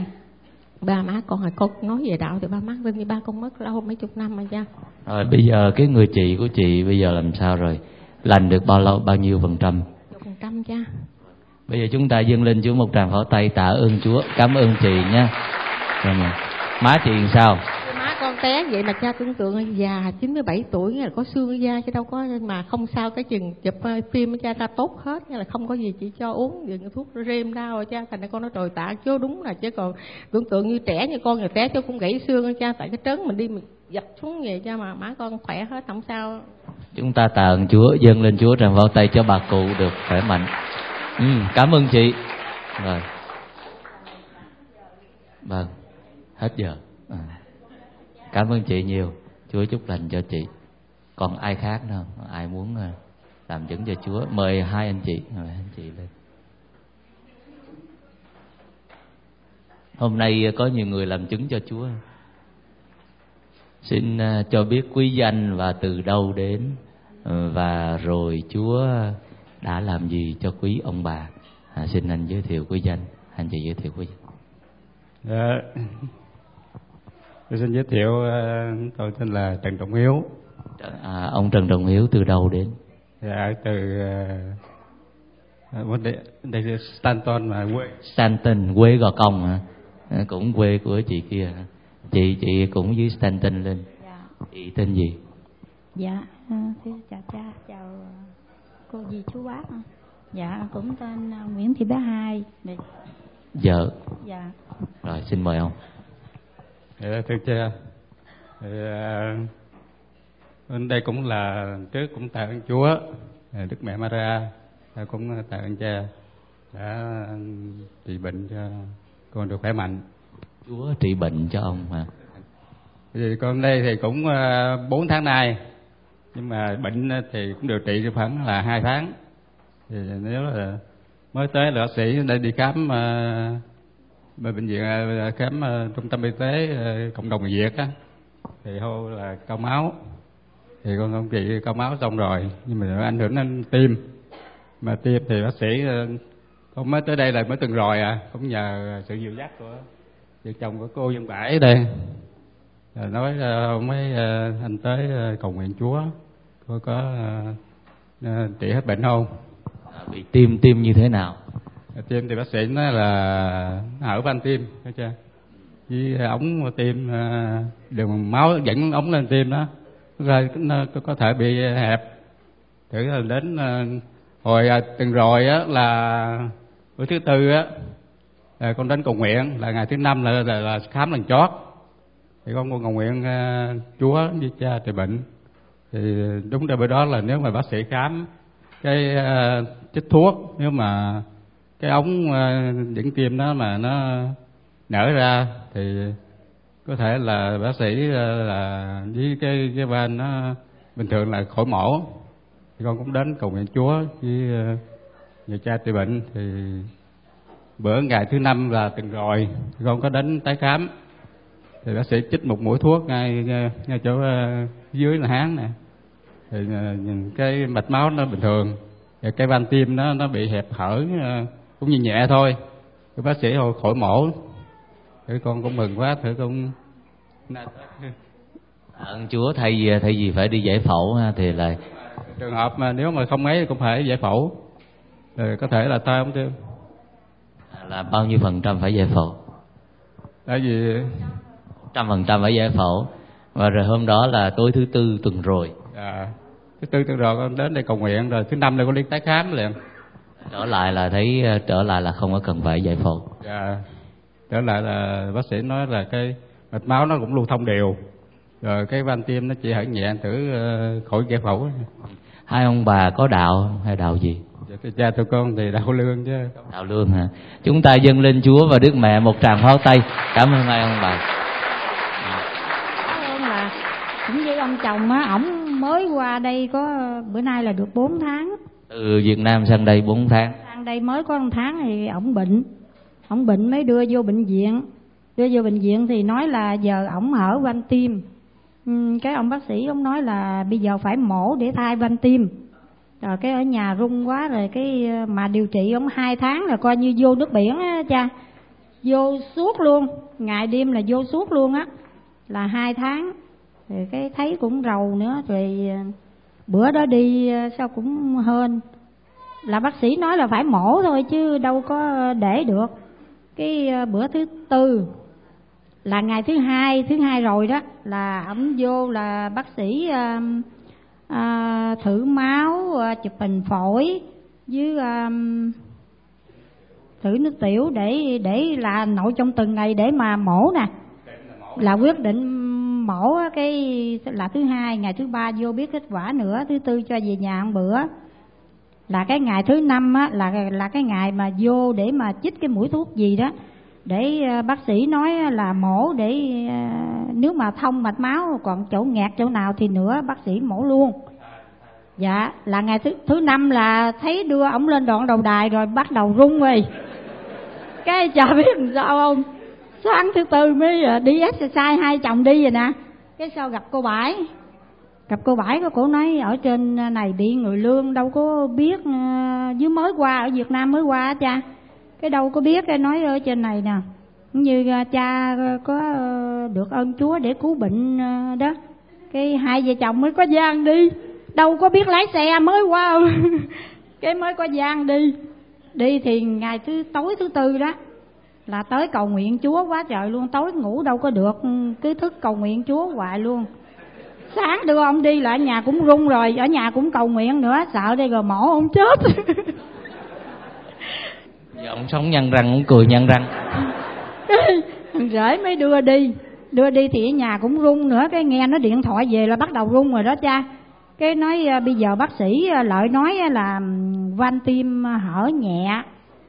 ba má con hồi con nói về đạo thì ba má bên như ba con mất lâu mấy chục năm rồi cha. Rồi bây giờ cái người chị của chị bây giờ làm sao rồi? Lành được bao lâu, bao nhiêu phần trăm? Chục phần trăm cha. Bây giờ chúng ta dâng lên Chúa một tràng pháo tay tạ ơn Chúa, cảm ơn chị nha. Rồi mà. Má chị làm sao? Má con té vậy mà cha tưởng tượng già chín mươi bảy tuổi là có xương ở da chứ đâu có, mà không sao. Cái chừng chụp phim cha ta tốt hết, là không có gì, chỉ cho uống những thuốc rêm đau rồi cha. Thành ra con nói trời tạ Chúa đúng là chứ còn tưởng tượng như trẻ như con người té chứ cũng gãy xương đó cha. Tại cái trớn mình đi mình dập xuống về cha, mà má con khỏe hết không sao. Chúng ta tạ ơn Chúa, dâng lên Chúa tràng pháo tay cho bà cụ được khỏe mạnh. Ừ, cảm ơn chị. Rồi Vâng, hết giờ. À. Cảm ơn chị nhiều. Chúa chúc lành cho chị. Còn ai khác nữa không? Ai muốn làm chứng cho Chúa? Mời hai anh chị, mời anh chị lên. Hôm nay có nhiều người làm chứng cho Chúa. Xin cho biết quý danh và từ đâu đến, và rồi Chúa đã làm gì cho quý ông bà. À, xin anh giới thiệu quý danh, anh chị giới thiệu quý danh. Dạ, tôi xin giới thiệu, tôi tên là Trần Trọng Hiếu. À, ông Trần Trọng Hiếu từ đâu đến? Dạ, từ uh, đây, đây Stanton mà quê. Stanton, quê Gò Công hả? À, cũng quê của chị kia. Chị chị cũng dưới Stanton lên. Dạ. Chị tên gì? Dạ, thưa chào cha, chào cô dì chú bác. Dạ, cũng tên Nguyễn Thị Bé Hai. Để... Vợ. Dạ. Rồi, xin mời ông. Dạ, thưa cha, thì, uh, đây cũng là trước cũng tạ ơn Chúa, Đức Mẹ Maria, cũng tạ ơn cha đã trị bệnh cho con được khỏe mạnh. Chúa trị bệnh cho ông hả? Thì con đây thì cũng bốn tháng nay, nhưng mà bệnh thì cũng điều trị được khoảng là hai tháng. Thì nếu là mới tới là bác sĩ để đi khám uh, bệnh viện uh, khám uh, trung tâm y tế uh, cộng đồng người Việt á, thì hô là cao máu. Thì con không trị cao máu xong rồi, nhưng mà nó ảnh hưởng đến tim. Mà tim thì bác sĩ uh, con mới tới đây là mới từng rồi à, cũng nhờ sự dìu dắt của vợ chồng của cô Dân Bãi đây. Rồi nói uh, mấy uh, anh tới uh, cầu nguyện Chúa có có uh, uh, trị hết bệnh không? À, bị tim tim như thế nào? Tim thì bác sĩ nói là hở van tim, thấy chưa? Với ống tim, uh, đường máu dẫn ống lên tim đó, rồi nó có thể bị hẹp. Thử là đến uh, hồi uh, từng rồi á là bữa thứ tư á, là con đến cầu nguyện, là ngày thứ năm là, là, là khám lần chót. Thì con cầu nguyện uh, Chúa với cha trị bệnh. Thì đúng ra bữa đó là nếu mà bác sĩ khám cái uh, chích thuốc, nếu mà cái ống uh, dẫn tim đó mà nó nở ra thì có thể là bác sĩ uh, là với cái cái van nó bình thường là khỏi mổ. Thì con cũng đến cầu nguyện Chúa với uh, người cha trị bệnh. Thì bữa ngày thứ năm là từng rồi con có đến tái khám, thì bác sĩ chích một mũi thuốc ngay ngay chỗ uh, dưới là háng nè. Thì uh, nhìn cái mạch máu nó bình thường, thì cái van tim nó nó bị hẹp hở, uh, cũng như nhẹ thôi. Cái bác sĩ hồi khỏi mổ. Thì con cũng mừng quá, thử con ơn Chúa, thay vì thay vì phải đi giải phẫu thì là trường hợp mà nếu mà không ấy cũng phải giải phẫu, rồi có thể là tai ống tim. Là bao nhiêu phần trăm phải giải phẫu? Tại vì trăm phần trăm phải giải phẫu. Và rồi hôm đó là tối thứ tư tuần rồi. À, thứ tư tuần rồi con đến đây cầu nguyện, rồi thứ năm này con đi tái khám liền. Trở lại là thấy trở lại là không có cần phải giải phẫu. Dạ, trở lại là bác sĩ nói là cái mạch máu nó cũng lưu thông đều, rồi cái van tim nó chỉ hở nhẹ, thử uh, khỏi giải phẫu. Hai ông bà có đạo hay đạo gì? Dạ, cái cha tụi con thì đạo lương chứ. Đạo lương hả? Chúng ta dâng lên Chúa và Đức Mẹ một tràng pháo tay. Cảm ơn hai ông bà. Cảm ơn là cũng với ông chồng á, ổng mới qua đây có bữa nay là được bốn tháng. Từ Việt Nam sang đây bốn tháng. Sang đây mới có một tháng thì ổng bệnh. Ổng bệnh mới đưa vô bệnh viện. Đưa vô bệnh viện thì nói là giờ ổng hở van tim. Cái ông bác sĩ ông nói là bây giờ phải mổ để thay van tim. Rồi cái ở nhà run quá rồi, cái mà điều trị ông hai tháng là coi như vô nước biển á cha. Vô suốt luôn, ngày đêm là vô suốt luôn á. Là hai tháng. Rồi cái thấy cũng rầu nữa. Rồi bữa đó đi sao cũng hên. Là bác sĩ nói là phải mổ thôi chứ đâu có để được. Cái bữa thứ tư là ngày thứ hai, thứ hai rồi đó, là ổng vô là bác sĩ uh, uh, thử máu, uh, chụp hình phổi với uh, thử nước tiểu để để là nội trong từng ngày để mà mổ nè. Là quyết định mổ cái là thứ hai, ngày thứ ba vô biết kết quả nữa, thứ tư cho về nhà một bữa. Là cái ngày thứ năm á, là là cái ngày mà vô để mà chích cái mũi thuốc gì đó. để bác sĩ nói là mổ, để nếu mà thông mạch máu còn chỗ nghẹt chỗ nào thì nữa bác sĩ mổ luôn. Dạ, là ngày thứ, thứ năm là thấy đưa ổng lên đoạn đầu đài rồi bắt đầu rung rồi. Cái chả biết làm sao không, sáng thứ tư mới đi exercise, hai chồng đi rồi nè. Cái sau gặp cô Bãi, gặp cô Bãi, cô nói ở trên này bị người lương đâu có biết, dưới mới qua, ở Việt Nam mới qua cha. Cái đâu có biết, cái nói ở trên này nè, như cha có được ơn Chúa để cứu bệnh đó. Cái hai vợ chồng mới có gian đi, đâu có biết lái xe, mới qua cái mới có gian đi. Đi thì ngày thứ tối thứ tư đó là tới cầu nguyện Chúa quá trời luôn, tối ngủ đâu có được, cứ thức cầu nguyện Chúa hoài luôn. Sáng đưa ông đi là ở nhà cũng run rồi, ở nhà cũng cầu nguyện nữa, sợ đây rồi mổ ông chết. Giờ ông sống nhăn răng, ông cười nhăn răng. Thằng rể mới đưa đi, đưa đi thì ở nhà cũng run nữa. Cái nghe nó điện thoại về là bắt đầu run rồi đó cha. Cái nói bây giờ bác sĩ Lợi nói là van tim hở nhẹ,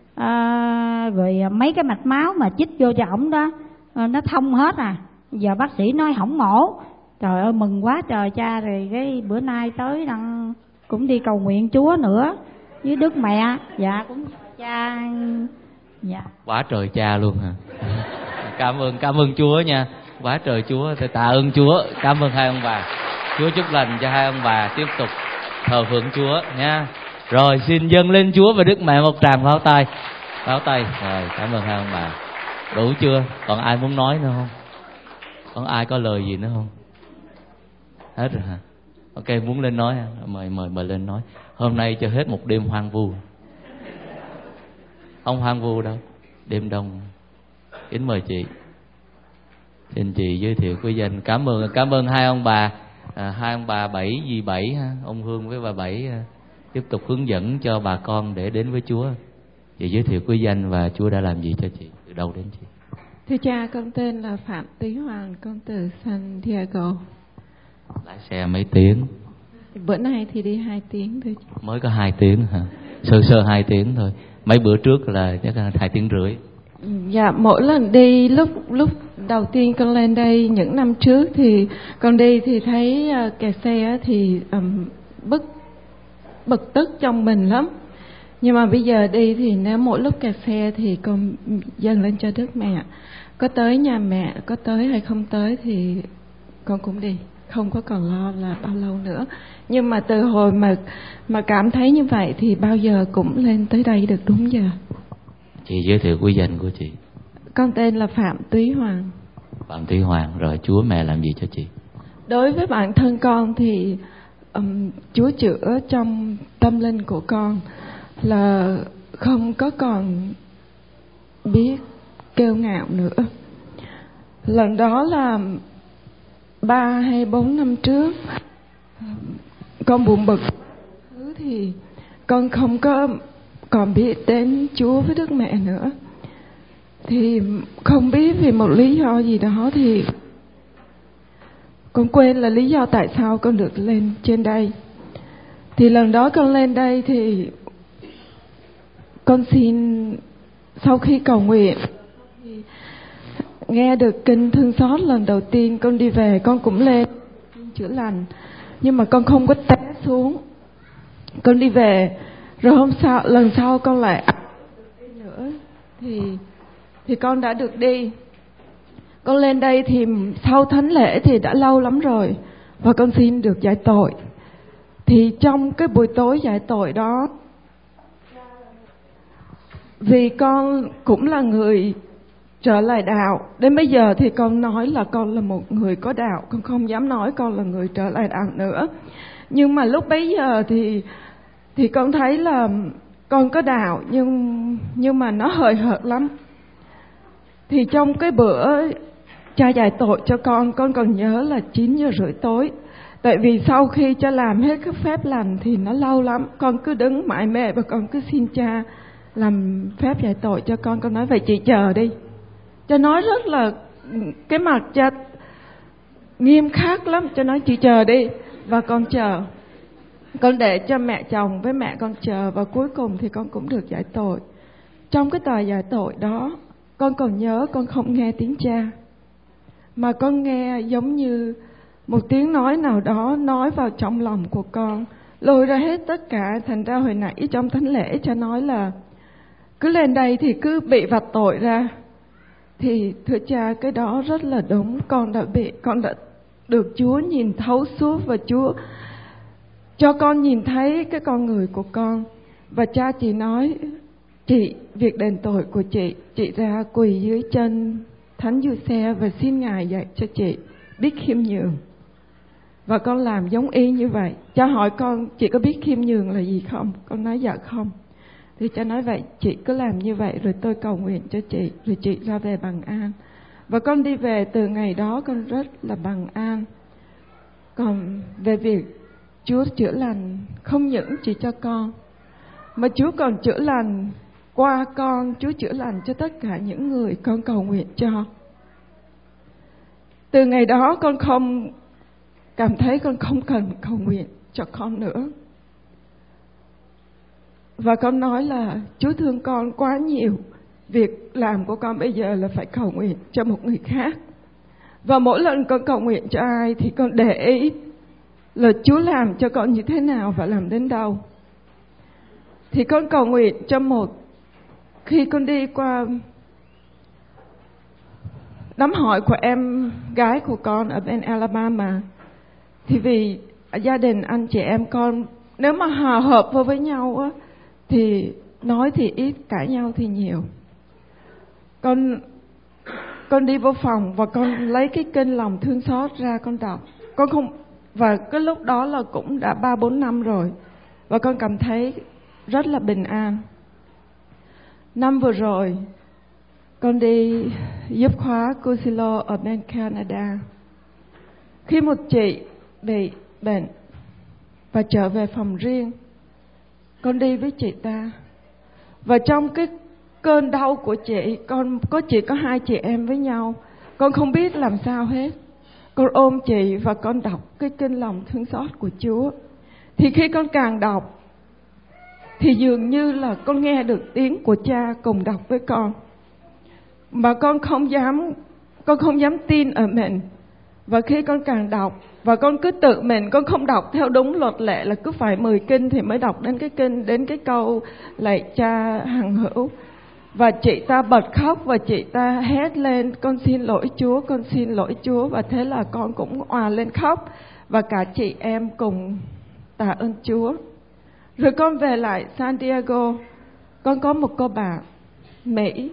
à, rồi mấy cái mạch máu mà chích vô cho ổng đó nó thông hết à. Giờ bác sĩ nói hỏng mổ. Trời ơi mừng quá trời cha. Rồi cái bữa nay tới đang cũng đi cầu nguyện Chúa nữa với Đức Mẹ. Dạ cũng cha. Dạ Quá trời cha luôn hả? Cảm ơn, cảm ơn Chúa nha. Quá trời Chúa, tạ ơn Chúa. Cảm ơn hai ông bà. Chúa chúc lành cho hai ông bà tiếp tục thờ phượng Chúa nha. Rồi xin dâng lên Chúa và Đức Mẹ một tràng pháo tay. Pháo tay. Rồi cảm ơn hai ông bà. Đủ chưa? Còn ai muốn nói nữa không? Còn ai có lời gì nữa không? Hết rồi hả? Ok, muốn lên nói ha? Mời mời mời lên nói. Hôm nay cho hết một đêm hoang vu. Không hoang vu đâu, đêm đông. Kính mời chị. Xin chị giới thiệu quý danh. Cảm ơn cảm ơn hai ông bà, à, hai ông bà Bảy dì Bảy ha, ông Hương với bà Bảy à, tiếp tục hướng dẫn cho bà con để đến với Chúa. Chị giới thiệu quý danh và Chúa đã làm gì cho chị, từ đâu đến chị? Thưa cha, con tên là Phạm Túy Hoàng, con từ San Diego. Lái xe mấy tiếng? Bữa nay thì đi hai tiếng thôi. Mới có hai tiếng hả? Sơ sơ hai tiếng thôi. Mấy bữa trước là chắc là hai tiếng rưỡi. Dạ, mỗi lần đi, lúc lúc đầu tiên con lên đây những năm trước thì con đi thì thấy uh, kẹt xe thì um, bức bực tức trong mình lắm. Nhưng mà bây giờ đi thì nếu mỗi lúc kẹt xe thì con dâng lên cho Đức Mẹ. Có tới nhà mẹ, có tới hay không tới thì con cũng đi, không có còn lo là bao lâu nữa. Nhưng mà từ hồi mà mà cảm thấy như vậy thì bao giờ cũng lên tới đây được đúng giờ. Chị giới thiệu quý danh của chị. Con tên là Phạm Túy Hoàng. Phạm Túy Hoàng. Rồi Chúa mẹ làm gì cho chị? Đối với bản thân con thì um, Chúa chữa trong tâm linh của con là không có còn biết kêu ngạo nữa. Lần đó là ba hay bốn năm trước, con buồn bực thì con không có còn biết đến Chúa với Đức Mẹ nữa. Thì không biết vì một lý do gì đó thì con quên là lý do tại sao con được lên trên đây. Thì lần đó con lên đây thì con xin, sau khi cầu nguyện thì nghe được kinh thương xót lần đầu tiên con đi về, con cũng lên chữa lành. Nhưng mà con không có té xuống. Con đi về rồi hôm sau, lần sau con lại nữa thì thì con đã được đi. Con lên đây thì sau thánh lễ thì đã lâu lắm rồi và con xin được giải tội. Thì trong cái buổi tối giải tội đó, vì con cũng là người trở lại đạo, đến bây giờ thì con nói là con là một người có đạo, con không dám nói con là người trở lại đạo nữa. Nhưng mà lúc bấy giờ thì thì con thấy là con có đạo nhưng nhưng mà nó hời hợt lắm. Thì trong cái bữa cha giải tội cho con, con còn nhớ là chín giờ rưỡi tối. Tại vì sau khi cha làm hết các phép lành thì nó lâu lắm, con cứ đứng mãi mê và con cứ xin cha làm phép giải tội cho con. Con nói vậy chị chờ đi. Cha nói rất là, cái mặt cha nghiêm khắc lắm, cha nói chị chờ đi. Và con chờ, con để cho mẹ chồng với mẹ con chờ, và cuối cùng thì con cũng được giải tội. Trong cái tờ giải tội đó, con còn nhớ con không nghe tiếng cha, mà con nghe giống như một tiếng nói nào đó nói vào trong lòng của con, lôi ra hết tất cả. Thành ra hồi nãy trong thánh lễ cha nói là cứ lên đây thì cứ bị vạch tội ra. Thì thưa cha, cái đó rất là đúng. Con đã bị, con đã được Chúa nhìn thấu suốt, và Chúa cho con nhìn thấy cái con người của con. Và cha chỉ nói, chị, việc đền tội của chị, chị ra quỳ dưới chân Thánh Giuse và xin Ngài dạy cho chị biết khiêm nhường. Và con làm giống y như vậy. Cha hỏi con, chị có biết khiêm nhường là gì không? Con nói dạ không. Thì cha nói vậy, chị cứ làm như vậy rồi tôi cầu nguyện cho chị, rồi chị ra về bằng an. Và con đi về từ ngày đó con rất là bằng an. Còn về việc Chúa chữa lành, không những chỉ cho con, mà Chúa còn chữa lành qua con, Chúa chữa lành cho tất cả những người con cầu nguyện cho. Từ ngày đó con không cảm thấy con không cần cầu nguyện cho con nữa. Và con nói là Chúa thương con quá nhiều, việc làm của con bây giờ là phải cầu nguyện cho một người khác. Và mỗi lần con cầu nguyện cho ai thì con để ý là Chúa làm cho con như thế nào và làm đến đâu. Thì con cầu nguyện cho một, khi con đi qua đám hỏi của em gái của con ở bên Alabama, thì vì gia đình anh chị em con nếu mà hòa hợp vô với nhau á, thì nói thì ít, cãi nhau thì nhiều. Con con đi vô phòng và con lấy cái kinh lòng thương xót ra con đọc. Con không, và cái lúc đó là cũng đã ba bốn năm rồi, và con cảm thấy rất là bình an. Năm vừa rồi con đi giúp khóa Cusilo ở bên Canada. Khi một chị bị bệnh và trở về phòng riêng, con đi với chị ta. Và trong cái cơn đau của chị, con có chỉ có hai chị em với nhau, con không biết làm sao hết. Con ôm chị và con đọc cái kinh lòng thương xót của Chúa. Thì khi con càng đọc thì dường như là con nghe được tiếng của cha cùng đọc với con, mà con không dám con không dám tin ở mình. Và khi con càng đọc, và con cứ tự mình, con không đọc theo đúng luật lệ là cứ phải mười kinh thì mới đọc đến cái kinh, đến cái câu lạy cha hằng hữu. Và chị ta bật khóc và chị ta hét lên, con xin lỗi Chúa, con xin lỗi Chúa. Và thế là con cũng òa lên khóc, và cả chị em cùng tạ ơn Chúa. Rồi con về lại San Diego, con có một cô bạn Mỹ.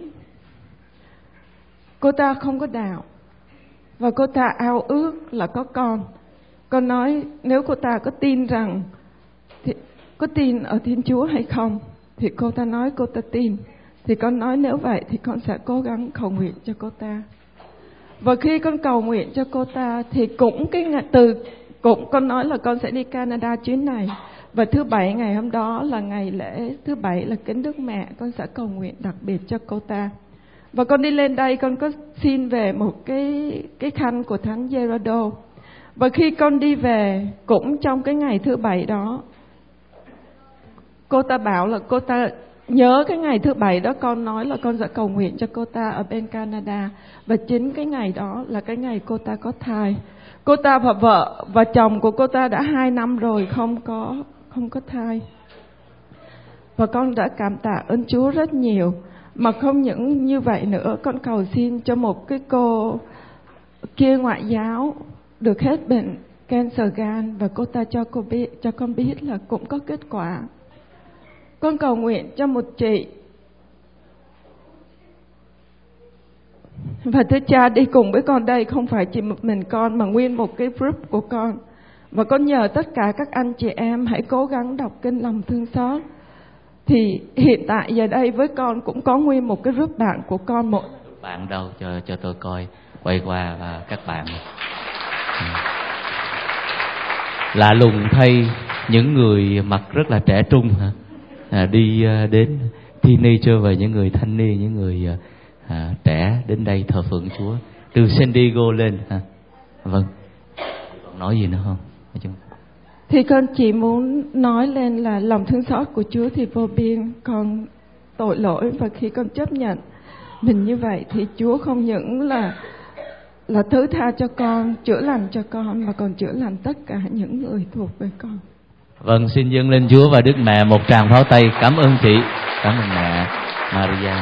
Cô ta không có đạo, và cô ta ao ước là có con. Con nói nếu cô ta có tin rằng thì có tin ở Thiên Chúa hay không, thì cô ta nói cô ta tin. Thì con nói nếu vậy thì con sẽ cố gắng cầu nguyện cho cô ta. Và khi con cầu nguyện cho cô ta thì cũng cái ngày, từ cũng con nói là con sẽ đi Canada chuyến này, và thứ bảy ngày hôm đó là ngày lễ thứ bảy là Kính Đức Mẹ, con sẽ cầu nguyện đặc biệt cho cô ta. Và con đi lên đây con có xin về một cái cái khăn của Thánh Gerardo. Và khi con đi về cũng trong cái ngày thứ bảy đó, cô ta bảo là cô ta nhớ cái ngày thứ bảy đó con nói là con sẽ cầu nguyện cho cô ta ở bên Canada. Và chính cái ngày đó là cái ngày cô ta có thai. Cô ta và vợ và chồng của cô ta đã hai năm rồi không có không có thai. Và con đã cảm tạ ơn Chúa rất nhiều. Mà không những như vậy nữa, con cầu xin cho một cái cô kia ngoại giáo được hết bệnh cancer gan, và cô ta cho cô biết, cho con biết là cũng có kết quả. Con cầu nguyện cho một chị, và thưa cha, đi cùng với con đây không phải chỉ một mình con mà nguyên một cái group của con. Và con nhờ tất cả các anh chị em hãy cố gắng đọc kinh lòng thương xót. Thì hiện tại giờ đây với con cũng có nguyên một cái group bạn của con. Một bạn đâu cho cho tôi coi, quay qua và các bạn. Ừ. Lạ lùng thay, những người mặt rất là trẻ trung hả? À, đi uh, đến teenager và những người thanh niên, những người uh, trẻ đến đây thờ phượng Chúa từ San Diego lên hả? Vâng. Còn nói gì nữa không? Thì con chỉ muốn nói lên là lòng thương xót của Chúa thì vô biên, con tội lỗi, và khi con chấp nhận mình như vậy thì Chúa không những là là thứ tha cho con, chữa lành cho con, mà còn chữa lành tất cả những người thuộc về con. Vâng, xin dâng lên Chúa và Đức Mẹ một tràng pháo tay. Cảm ơn chị, cảm ơn mẹ Maria.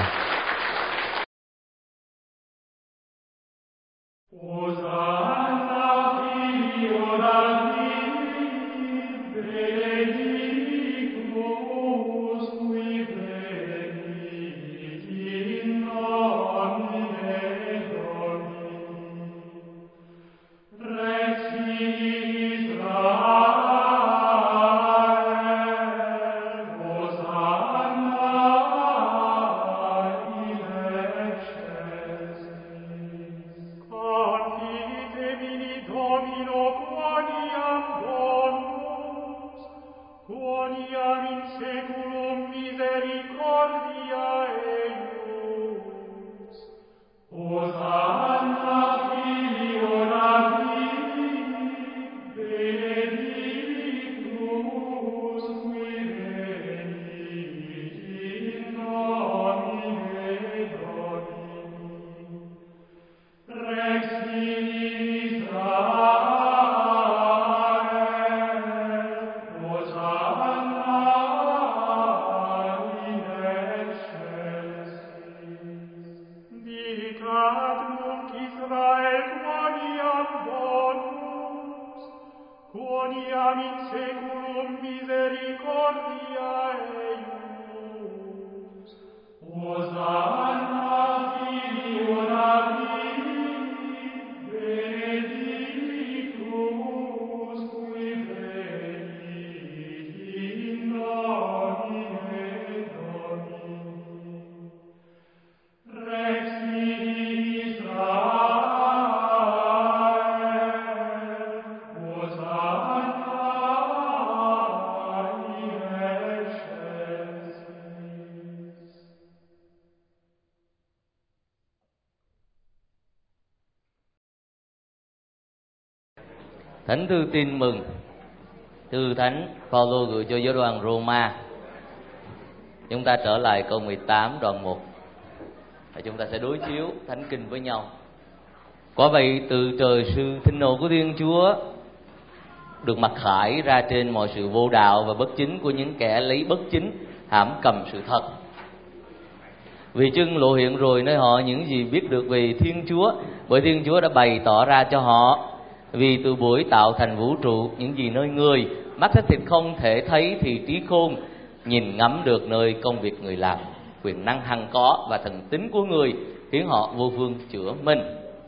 Thánh thư tin mừng thư Thánh Phaolô gửi cho giáo đoàn Roma. Chúng ta trở lại câu mười tám đoạn một và chúng ta sẽ đối chiếu thánh kinh với nhau. Quả vậy từ trời sự thịnh nộ của Thiên Chúa được mặc khải ra trên mọi sự vô đạo và bất chính của những kẻ lấy bất chính hãm cầm sự thật. Vì chưng lộ hiện rồi nơi họ những gì biết được về Thiên Chúa, bởi Thiên Chúa đã bày tỏ ra cho họ. Vì từ buổi tạo thành vũ trụ, những gì nơi người mắt thấy thịt không thể thấy thì trí khôn nhìn ngắm được nơi công việc người làm. Quyền năng hằng có và thần tính của người khiến họ vô phương chữa mình.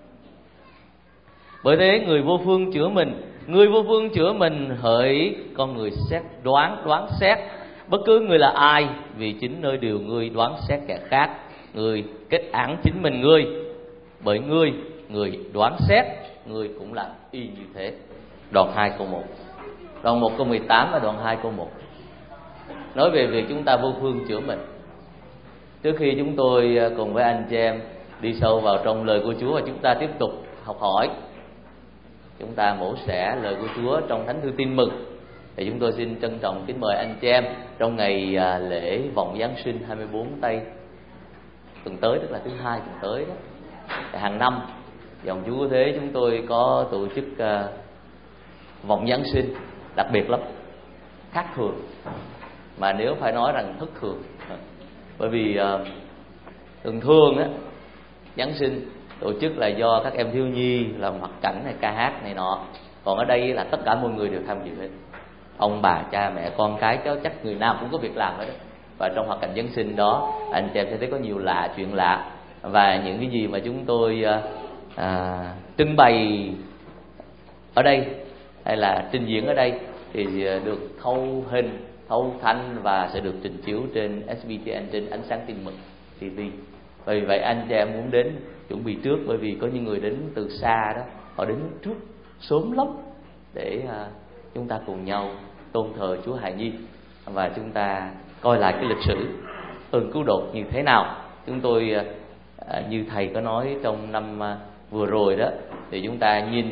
Bởi thế người vô phương chữa mình, người vô phương chữa mình hỡi con người xét đoán đoán xét bất cứ người là ai, vì chính nơi điều ngươi đoán xét kẻ khác, người kết án chính mình ngươi. Bởi ngươi, người đoán xét, người cũng làm y như thế. Đoạn hai câu một, đoạn một câu mười tám và đoạn hai câu một nói về việc chúng ta vô phương chữa mình. Trước khi chúng tôi cùng với anh chị em đi sâu vào trong lời của Chúa và chúng ta tiếp tục học hỏi, chúng ta mổ xẻ lời của Chúa trong Thánh thư tin mừng, thì chúng tôi xin trân trọng kính mời anh chị em trong ngày lễ vọng Giáng sinh hai mươi bốn tây tuần tới, tức là thứ hai tuần tới đó, hàng năm dòng Chúa Thế chúng tôi có tổ chức uh, vọng Giáng sinh đặc biệt lắm, khác thường, mà nếu phải nói rằng thất thường. Bởi vì uh, thường thường á, Giáng sinh tổ chức là do các em thiếu nhi làm hoạt cảnh này, ca hát này nọ. Còn ở đây là tất cả mọi người đều tham dự hết, ông bà, cha mẹ, con cái, cháu chắc người nào cũng có việc làm hết đó. Và trong hoạt cảnh Giáng sinh đó, anh chị em sẽ thấy có nhiều lạ, chuyện lạ. Và những cái gì mà chúng tôi uh, À, trưng bày ở đây hay là trình diễn ở đây thì được thâu hình, thâu thanh và sẽ được trình chiếu trên ét bê tê en, trên Ánh Sáng Tin Mừng ti vi. Vì vậy anh chị em muốn đến chuẩn bị trước, bởi vì có những người đến từ xa đó, họ đến trước sớm lắm để à, chúng ta cùng nhau tôn thờ Chúa Hài Nhi và chúng ta coi lại cái lịch sử ơn cứu độ như thế nào. Chúng tôi à, như thầy có nói trong năm à, vừa rồi đó, thì chúng ta nhìn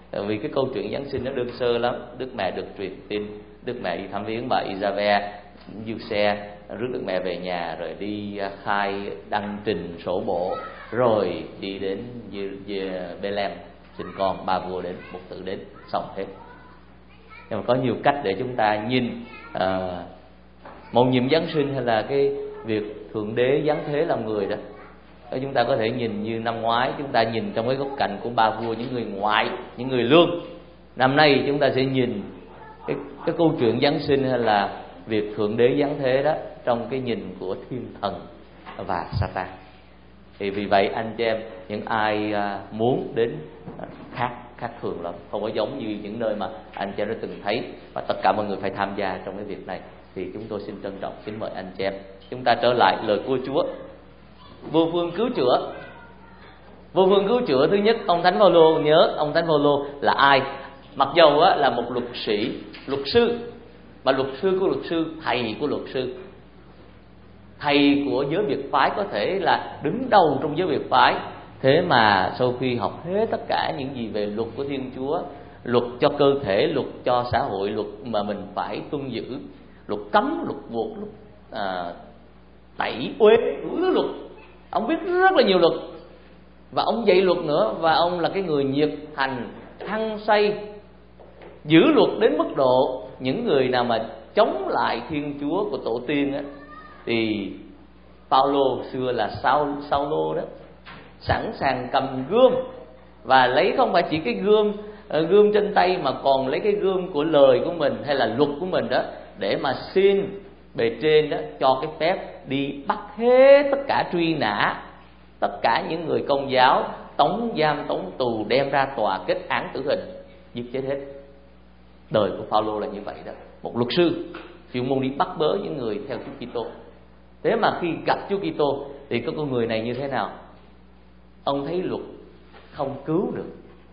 Vì cái câu chuyện Giáng sinh nó đơn sơ lắm. Đức mẹ được truyền tin, Đức mẹ đi thăm viếng bà Isabel, Giuse, rước Đức mẹ về nhà rồi đi khai đăng trình sổ bộ, rồi đi đến Bethlehem sinh con, ba vua đến, mục tử đến, xong hết. Nhưng mà có nhiều cách để chúng ta nhìn à, mầu nhiệm Giáng sinh hay là cái việc Thượng Đế giáng thế làm người đó. Chúng ta có thể nhìn như năm ngoái chúng ta nhìn trong cái góc cạnh của ba vua, những người ngoại, những người lương. Năm nay chúng ta sẽ nhìn cái, cái câu chuyện Giáng sinh hay là việc Thượng Đế giáng thế đó trong cái nhìn của thiên thần và Satan. Thì vì vậy anh chị em, những ai muốn đến khác khác thường lắm, không có giống như những nơi mà anh chị em đã từng thấy, và tất cả mọi người phải tham gia trong cái việc này. Thì chúng tôi xin trân trọng kính mời anh chị em chúng ta trở lại lời của Chúa. Vô phương cứu chữa. Vô phương cứu chữa thứ nhất, ông Thánh Phaolô nhớ ông Thánh Phaolô là ai? Mặc dầu á, là một luật sĩ, luật sư, mà luật sư của luật sư, thầy của luật sư, thầy của giới biệt phái, có thể là đứng đầu trong giới biệt phái. Thế mà sau khi học hết tất cả những gì về luật của Thiên Chúa, luật cho cơ thể, luật cho xã hội, luật mà mình phải tuân giữ, luật cấm, luật buộc, luật à, tẩy uế, đủ thứ luật. Ông biết rất là nhiều luật, và ông dạy luật nữa, và ông là cái người nhiệt thành, hăng say giữ luật đến mức độ những người nào mà chống lại Thiên Chúa của tổ tiên á, thì Phaolô xưa là Sao Saulo đó, sẵn sàng cầm gươm, và lấy không phải chỉ cái gươm gươm trên tay, mà còn lấy cái gươm của lời của mình hay là luật của mình đó, để mà xin bề trên đó cho cái phép đi bắt hết tất cả, truy nã tất cả những người Công giáo, tống giam tống tù, đem ra tòa kết án tử hình, giết chết hết. Đời của Phaolô là như vậy đó, một luật sư chuyên môn đi bắt bớ những người theo Chúa Kitô. Thế mà khi gặp Chúa Kitô thì có con người này như thế nào? Ông thấy luật không cứu được,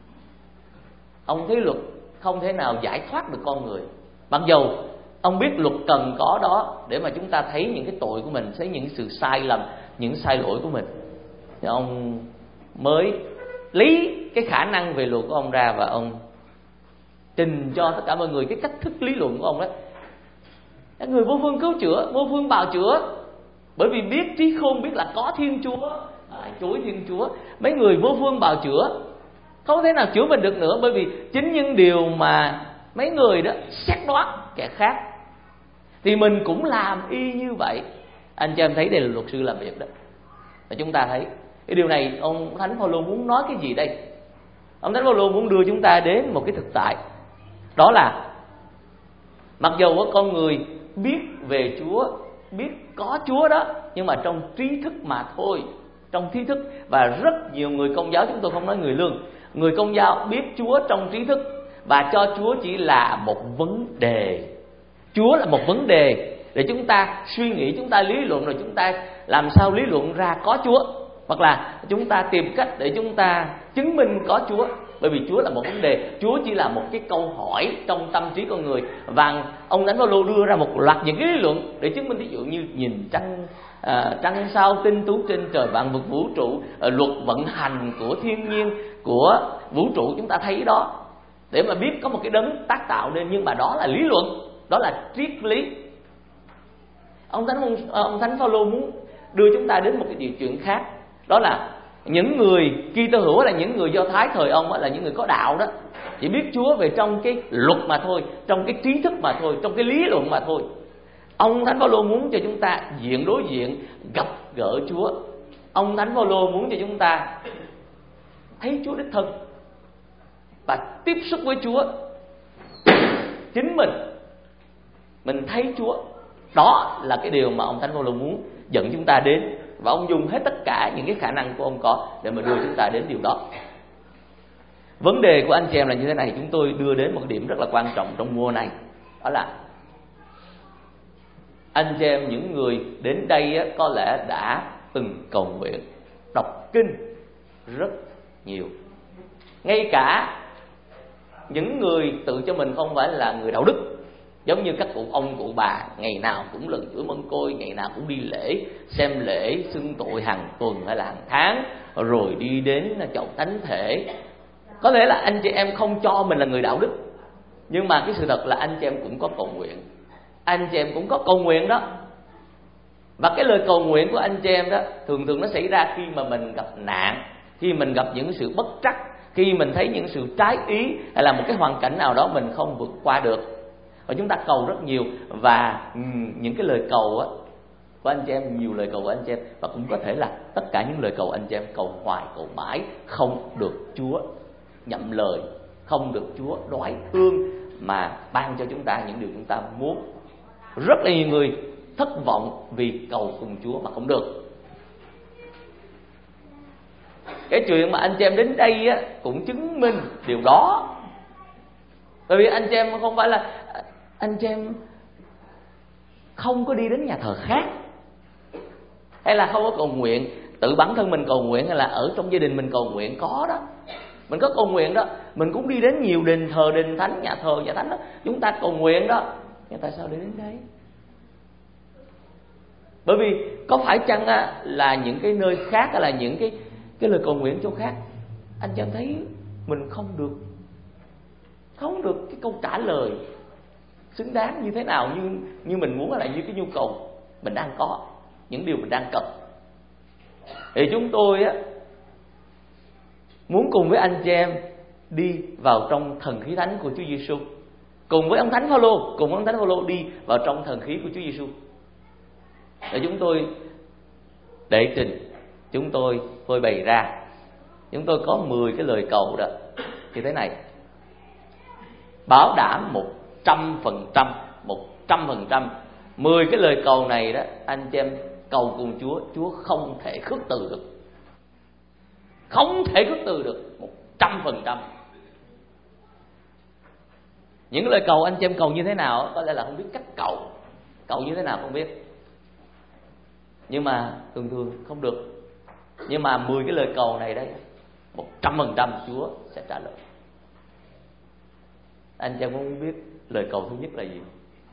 ông thấy luật không thể nào giải thoát được con người. Mặc dầu ông biết luật cần có đó để mà chúng ta thấy những cái tội của mình, thấy những sự sai lầm, những sai lỗi của mình, thì ông mới lấy cái khả năng về luật của ông ra, và ông trình cho tất cả mọi người cái cách thức lý luận của ông đó. Các người vô phương cứu chữa, vô phương bào chữa, bởi vì biết trí khôn, biết là có Thiên Chúa, à, chối Thiên Chúa. Mấy người vô phương bào chữa, không thể nào chữa mình được nữa, bởi vì chính những điều mà mấy người đó xét đoán kẻ khác, thì mình cũng làm y như vậy. Anh cho em thấy đây là luật sư làm việc đó. Và chúng ta thấy cái điều này ông Thánh Phaolô muốn nói cái gì đây? Ông Thánh Phaolô muốn đưa chúng ta đến một cái thực tại, đó là mặc dầu con người biết về Chúa, biết có Chúa đó, nhưng mà trong trí thức mà thôi, trong trí thức. Và rất nhiều người Công giáo, chúng tôi không nói người lương, người Công giáo biết Chúa trong trí thức, và cho Chúa chỉ là một vấn đề. Chúa là một vấn đề để chúng ta suy nghĩ, chúng ta lý luận, rồi chúng ta làm sao lý luận ra có Chúa, hoặc là chúng ta tìm cách để chúng ta chứng minh có Chúa. Bởi vì Chúa là một vấn đề, Chúa chỉ là một cái câu hỏi trong tâm trí con người. Và ông Thánh Phaolô đưa ra một loạt những cái lý luận để chứng minh. Ví dụ như nhìn trăng à, trăng sao tinh tú trên trời vạn vật vũ trụ, à, luật vận hành của thiên nhiên, của vũ trụ, chúng ta thấy đó để mà biết có một cái đấng tác tạo nên. Nhưng mà đó là lý luận, đó là triết lý. Ông Thánh ông Thánh Phaolô muốn đưa chúng ta đến một cái điều chuyện khác, đó là những người Kitô hữu là những người Do Thái thời ông là những người có đạo đó, chỉ biết Chúa về trong cái luật mà thôi, trong cái trí thức mà thôi, trong cái lý luận mà thôi. Ông Thánh Phaolô muốn cho chúng ta diện đối diện, gặp gỡ Chúa. Ông Thánh Phaolô muốn cho chúng ta thấy Chúa đích thân và tiếp xúc với Chúa. Chính mình mình thấy Chúa. Đó là cái điều mà ông Thánh Phaolô muốn dẫn chúng ta đến, và ông dùng hết tất cả những cái khả năng của ông có để mà đưa chúng ta đến điều đó. Vấn đề của anh chị em là như thế này, chúng tôi đưa đến một điểm rất là quan trọng trong mùa này, đó là anh chị em, những người đến đây á, có lẽ đã từng cầu nguyện, đọc kinh rất nhiều. Ngay cả những người tự cho mình không phải là người đạo đức, giống như các cụ ông cụ bà, ngày nào cũng lần chuỗi mân côi, ngày nào cũng đi lễ, xem lễ xưng tội hàng tuần hay là hàng tháng, rồi đi đến chầu thánh thể, Có lẽ là anh chị em không cho mình là người đạo đức, nhưng mà cái sự thật là anh chị em cũng có cầu nguyện. Anh chị em cũng có cầu nguyện đó. Và cái lời cầu nguyện của anh chị em đó thường thường nó xảy ra khi mà mình gặp nạn, khi mình gặp những sự bất trắc, khi mình thấy những sự trái ý, hay là một cái hoàn cảnh nào đó mình không vượt qua được. Và chúng ta cầu rất nhiều. Và những cái lời cầu á của anh chị em, nhiều lời cầu của anh chị em, và cũng có thể là tất cả những lời cầu anh chị em cầu hoài cầu mãi không được Chúa nhậm lời, không được Chúa đoái thương mà ban cho chúng ta những điều chúng ta muốn. Rất là nhiều người thất vọng vì cầu cùng Chúa mà không được. Cái chuyện mà anh chị em đến đây á cũng chứng minh điều đó. Bởi vì anh chị em không phải là anh chị em không có đi đến nhà thờ khác, hay là không có cầu nguyện, tự bản thân mình cầu nguyện, hay là ở trong gia đình mình cầu nguyện. Có đó, mình có cầu nguyện đó. Mình cũng đi đến nhiều đền thờ, đền thánh, nhà thờ, nhà thánh đó, chúng ta cầu nguyện đó. Nhưng tại sao để đến đây? Bởi vì có phải chăng á, là những cái nơi khác, hay là những cái cái lời cầu nguyện chỗ khác, anh chị em thấy mình không được không được cái câu trả lời xứng đáng như thế nào, như như mình muốn, hay là như cái nhu cầu mình đang có, những điều mình đang cần. Thì chúng tôi á muốn cùng với anh chị em đi vào trong thần khí thánh của Chúa Giêsu, cùng với ông Thánh Phaolô, cùng với ông Thánh Phaolô đi vào trong thần khí của Chúa Giêsu. Để chúng tôi đệ trình, chúng tôi phơi bày ra. Chúng tôi có mười cái lời cầu đó như thế này, bảo đảm một trăm phần trăm, một trăm phần trăm mười cái lời cầu này đó, anh chị em cầu cùng Chúa, Chúa không thể khước từ được, không thể khước từ được, một trăm phần trăm. Những lời cầu anh chị em cầu như thế nào có lẽ là không biết cách cầu, cầu như thế nào không biết, nhưng mà thường thường không được. Nhưng mà mười cái lời cầu này đấy, một trăm phần trăm Chúa sẽ trả lời. Anh chị em không biết lời cầu thứ nhất là gì?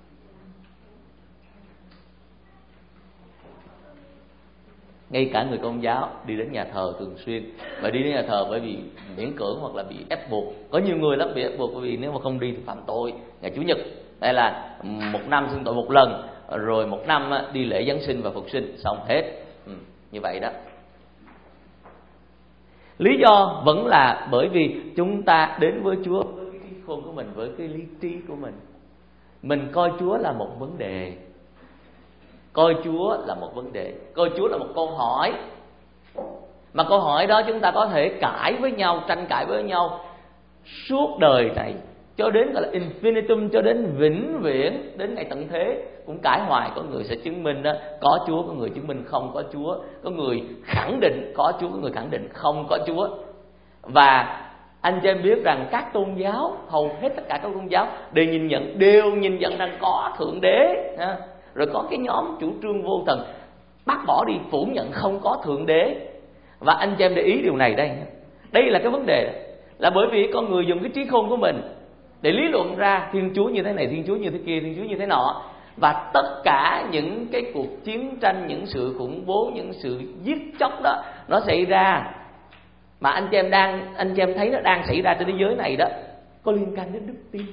Ngay cả người Công giáo đi đến nhà thờ thường xuyên, và đi đến nhà thờ bởi vì miễn cưỡng hoặc là bị ép buộc. Có nhiều người lắm bị ép buộc bởi vì nếu mà không đi thì phạm tội ngày Chủ nhật, hay là một năm xưng tội một lần, rồi một năm đi lễ Giáng sinh và Phục sinh, xong hết. Ừ, như vậy đó. Lý do vẫn là bởi vì chúng ta đến với Chúa với cái trí khôn của mình, với cái lý trí của mình. Mình coi Chúa là một vấn đề, coi Chúa là một vấn đề, coi Chúa là một câu hỏi. Mà câu hỏi đó chúng ta có thể cãi với nhau, tranh cãi với nhau suốt đời này, cho đến gọi là infinitum, cho đến vĩnh viễn, đến ngày tận thế cũng cãi hoài. Có người sẽ chứng minh đó có Chúa, có người chứng minh không có Chúa, có người khẳng định có Chúa, có người khẳng định không có Chúa. Và anh chị em biết rằng các tôn giáo, hầu hết tất cả các tôn giáo đều nhìn nhận đều nhìn nhận rằng có Thượng Đế. Rồi có cái nhóm chủ trương vô thần bác bỏ đi, phủ nhận không có Thượng Đế. Và anh chị em để ý điều này đây, đây là cái vấn đề, là bởi vì con người dùng cái trí khôn của mình để lý luận ra Thiên Chúa như thế này, Thiên Chúa như thế kia, Thiên Chúa như thế nọ. Và tất cả những cái cuộc chiến tranh, những sự khủng bố, những sự giết chóc đó nó xảy ra, mà anh chị em đang anh chị em thấy nó đang xảy ra trên thế giới này đó, có liên can đến đức tin,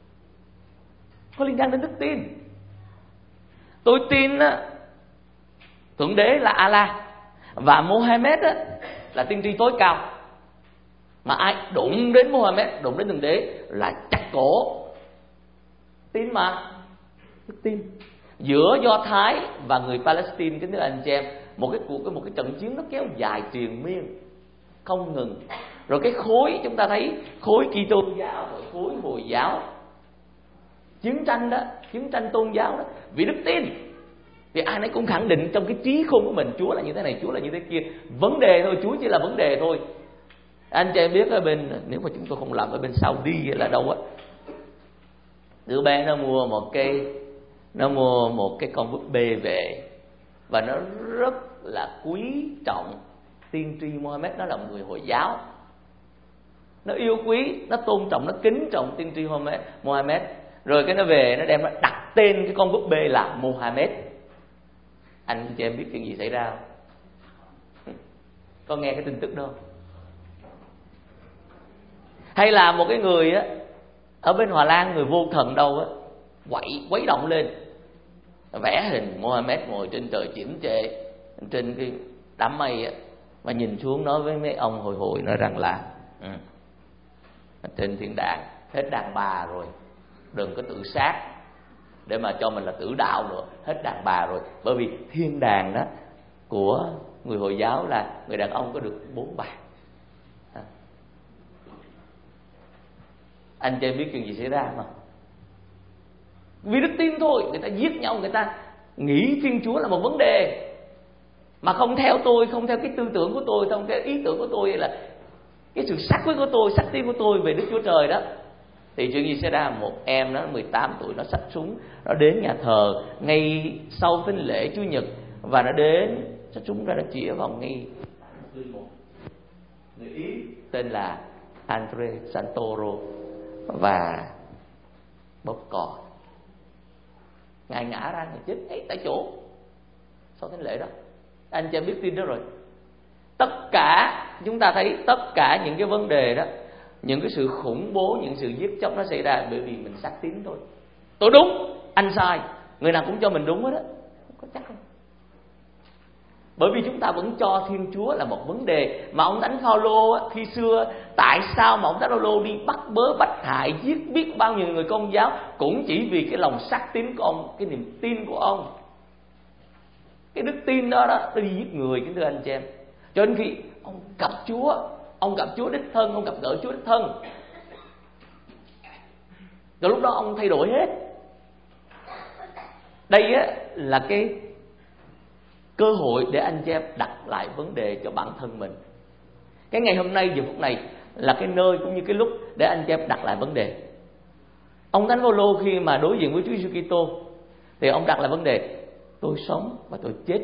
có liên can đến đức tin. Tôi tin á, Thượng Đế là Allah và Mohammed á, là tiên tri tối cao. Mà ai đụng đến Mohammed, đụng đến Thượng Đế là chặt cổ. Tin mà, đức tin. Giữa Do Thái và người Palestine, kính thưa anh chị em, một cái cuộc một cái trận chiến nó kéo dài triền miên không ngừng. Rồi cái khối chúng ta thấy khối Kitô giáo, rồi khối Hồi giáo, chiến tranh đó, chiến tranh tôn giáo đó, vì đức tin. Thì ai nấy cũng khẳng định trong cái trí khôn của mình, Chúa là như thế này, Chúa là như thế kia. Vấn đề thôi, Chúa chỉ là vấn đề thôi. Anh chị em biết ở bên, nếu mà chúng tôi không làm ở bên Saudi hay là đâu á, đứa bé nó mua một cái nó mua một cái con búp bê về, và nó rất là quý trọng tiên tri Mohammed. Nó là một người Hồi giáo, nó yêu quý, nó tôn trọng, nó kính trọng tiên tri Mohammed. Rồi cái nó về, nó đem nó đặt tên cái con búp bê là Mohammed. Anh chị em biết chuyện gì xảy ra không? Có nghe cái tin tức đó không? Hay là một cái người á ở bên Hòa Lan, người vô thần đâu á, quậy quấy động lên, vẽ hình Mohammed ngồi trên trời chỉnh trệ trên cái đám mây á, và nhìn xuống nói với mấy ông hồi hồi nói rằng là ừ, trên thiên đàng hết đàn bà rồi, đừng có tự sát để mà cho mình là tử đạo nữa, hết đàn bà rồi. Bởi vì thiên đàng đó của người Hồi giáo là người đàn ông có được bốn bà. Anh chị biết chuyện gì xảy ra mà? Vì đức tin thôi, người ta giết nhau, người ta nghĩ Thiên Chúa là một vấn đề mà không theo tôi, không theo cái tư tưởng của tôi, không cái ý tưởng của tôi, là cái sự xác quyết của tôi, xác tin của tôi về Đức Chúa Trời đó. Thì chuyện gì xảy ra? Một em nó mười tám tuổi, nó xách súng, nó đến nhà thờ ngay sau thánh lễ Chủ nhật, và nó đến xách súng ra, nó chĩa vào ngay một người Ý tên là Andre Santoro và bóp cò. Ngài ngã ra, người chết ấy tại chỗ sau thánh lễ đó. Anh chị biết tin đó rồi. Tất cả chúng ta thấy tất cả những cái vấn đề đó, những cái sự khủng bố, những sự giết chóc nó xảy ra bởi vì mình xác tín thôi. Tôi đúng, anh sai, người nào cũng cho mình đúng hết đó, không có chắc không. Bởi vì chúng ta vẫn cho Thiên Chúa là một vấn đề. Mà ông Thánh Phaolô khi xưa, tại sao mà ông Thánh Phaolô đi bắt bớ, bách hại, giết biết bao nhiêu người Công giáo, cũng chỉ vì cái lòng xác tín của ông, cái niềm tin của ông. Cái đức tin đó đó, nó đi giết người, kính thưa anh chị em. Cho đến khi ông gặp Chúa, ông gặp Chúa đích thân, ông gặp gỡ Chúa đích thân, rồi lúc đó ông thay đổi hết. Đây á là cái cơ hội để anh chị em đặt lại vấn đề cho bản thân mình. Cái ngày hôm nay, giờ phút này là cái nơi cũng như cái lúc để anh chị em đặt lại vấn đề. Ông Thánh Phaolô khi mà đối diện với Chúa Giêsu Kitô thì ông đặt lại vấn đề: tôi sống và tôi chết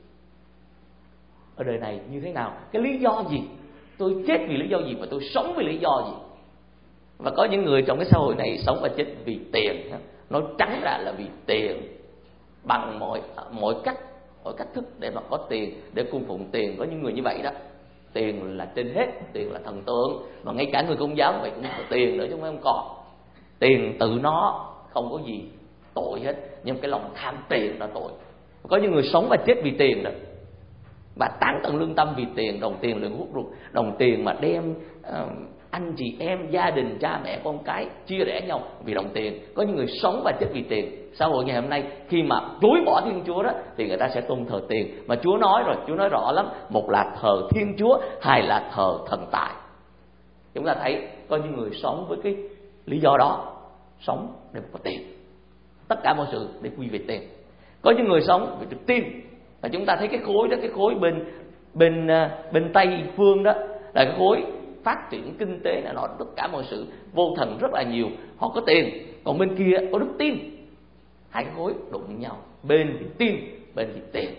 ở đời này như thế nào? Cái lý do gì? Tôi chết vì lý do gì và tôi sống vì lý do gì? Và có những người trong cái xã hội này sống và chết vì tiền, nói trắng ra là vì tiền, bằng mọi mọi cách, mọi cách thức để mà có tiền, để cung phụng tiền. Có những người như vậy đó. Tiền là trên hết, tiền là thần tượng. Và ngay cả người Công giáo vậy cũng có tiền nữa chứ không phải không còn. Tiền tự nó không có gì tội hết, nhưng cái lòng tham tiền là tội. Có những người sống và chết vì tiền đó, và tán tận lương tâm vì tiền. Đồng tiền là hút ruột, đồng tiền mà đem uh, anh chị em, gia đình, cha mẹ, con cái chia rẽ nhau vì đồng tiền. Có những người sống và chết vì tiền. Xã hội ngày hôm nay khi mà chối bỏ Thiên Chúa đó thì người ta sẽ tôn thờ tiền. Mà Chúa nói rồi, Chúa nói rõ lắm: một là thờ Thiên Chúa, hai là thờ thần tài. Chúng ta thấy có những người sống với cái lý do đó, sống để có tiền, tất cả mọi sự để quy về tiền. Có những người sống vì đức tin. Và chúng ta thấy cái khối đó, cái khối bên bên bên Tây phương đó là cái khối phát triển kinh tế này nọ, tất cả mọi sự vô thần rất là nhiều, họ có tiền. Còn bên kia có đức tin. Hai cái khối đụng nhau, bên thì tin, bên thì tiền.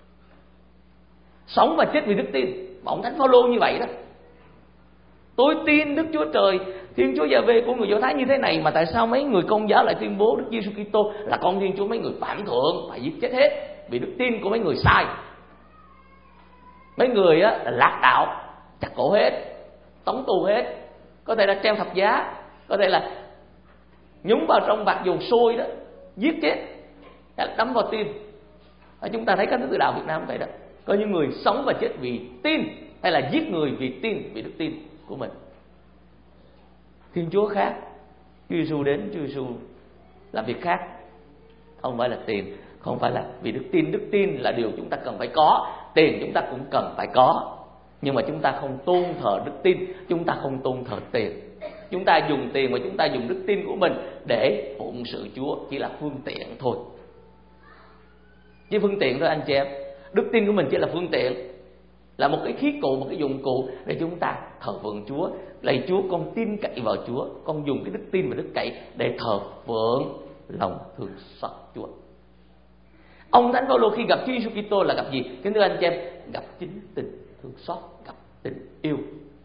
Sống và chết vì đức tin. Mà ông Thánh Phaolô như vậy đó: tôi tin Đức Chúa Trời, Thiên Chúa Giê-hô-va của người Do Thái như thế này, mà tại sao mấy người Công giáo lại tuyên bố Đức Giêsu Kitô là con Thiên Chúa? Mấy người phạm thượng phải giết chết hết vì đức tin của mấy người sai. Mấy người á là lạc đạo, chặt cổ hết, tống tù hết, có thể là treo thập giá, có thể là nhúng vào trong bạc dầu sôi đó, giết chết, đâm vào tim. Ở chúng ta thấy các nước đạo Việt Nam vậy đó. Có những người sống và chết vì tin, hay là giết người vì tin, vì đức tin của mình. Thiên Chúa khác, Chúa Giêsu đến, Chúa Giêsu làm việc khác, không phải là tiền, không phải là vì đức tin. Đức tin là điều chúng ta cần phải có, tiền chúng ta cũng cần phải có, nhưng mà chúng ta không tôn thờ đức tin, chúng ta không tôn thờ tiền. Chúng ta dùng tiền và chúng ta dùng đức tin của mình để phụng sự Chúa, chỉ là phương tiện thôi. Chỉ phương tiện thôi anh chị em. Đức tin của mình chỉ là phương tiện, là một cái khí cụ, một cái dụng cụ để chúng ta thờ phượng Chúa. Lạy Chúa, con tin cậy vào Chúa, con dùng cái đức tin và đức cậy để thờ phượng lòng thương xót Chúa. Ông Thánh Phaolô khi gặp Chúa Giêsu Kitô là gặp gì? Kính thưa anh chị em, gặp chính tình thương xót, gặp tình yêu.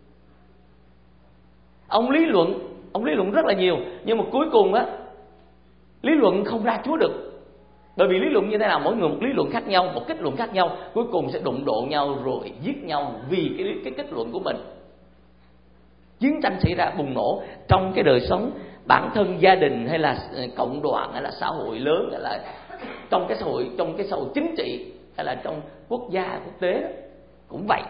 Ông lý luận, ông lý luận rất là nhiều, nhưng mà cuối cùng á, lý luận không ra Chúa được. Bởi vì lý luận như thế nào, mỗi người một lý luận khác nhau, một kết luận khác nhau, cuối cùng sẽ đụng độ nhau rồi giết nhau vì cái, cái kết luận của mình. chiến tranh xảy ra bùng nổ trong cái đời sống bản thân gia đình, hay là cộng đoàn, hay là xã hội lớn, hay là trong cái xã hội trong cái xã hội chính trị, hay là trong quốc gia quốc tế đó, cũng vậy.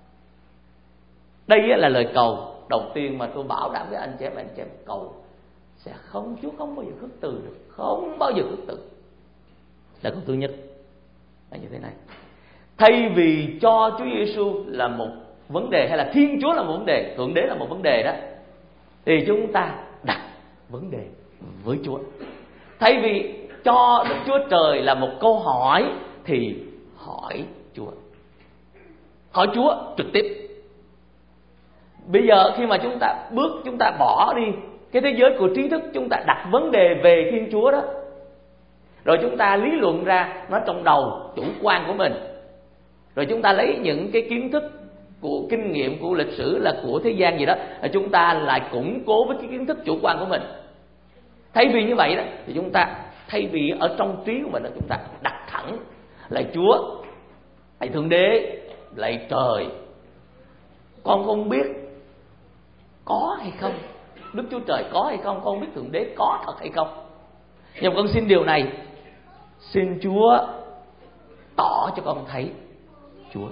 Đây là lời cầu đầu tiên mà tôi bảo đảm với anh chị em, anh chị em cầu sẽ không, Chúa không bao giờ khước từ được, không bao giờ khước từ. Là câu thứ nhất là như thế này: thay vì cho Chúa Giêsu là một vấn đề, hay là Thiên Chúa là một vấn đề, Thượng Đế là một vấn đề đó, thì chúng ta đặt vấn đề với Chúa. Thay vì cho Đức Chúa Trời là một câu hỏi thì hỏi Chúa. Hỏi Chúa trực tiếp. Bây giờ khi mà chúng ta bước, chúng ta bỏ đi cái thế giới của trí thức, chúng ta đặt vấn đề về Thiên Chúa đó, rồi chúng ta lý luận ra nó trong đầu chủ quan của mình, rồi chúng ta lấy những cái kiến thức của kinh nghiệm, của lịch sử, là của thế gian gì đó, chúng ta lại củng cố với cái kiến thức chủ quan của mình. Thay vì như vậy đó, thì chúng ta thay vì ở trong trí của mình đó, chúng ta đặt thẳng: lạy Chúa, lạy Thượng Đế, lạy trời, con không biết có hay không, Đức Chúa Trời có hay không, con không biết Thượng Đế có thật hay không, nhưng con xin điều này, xin Chúa tỏ cho con thấy Chúa.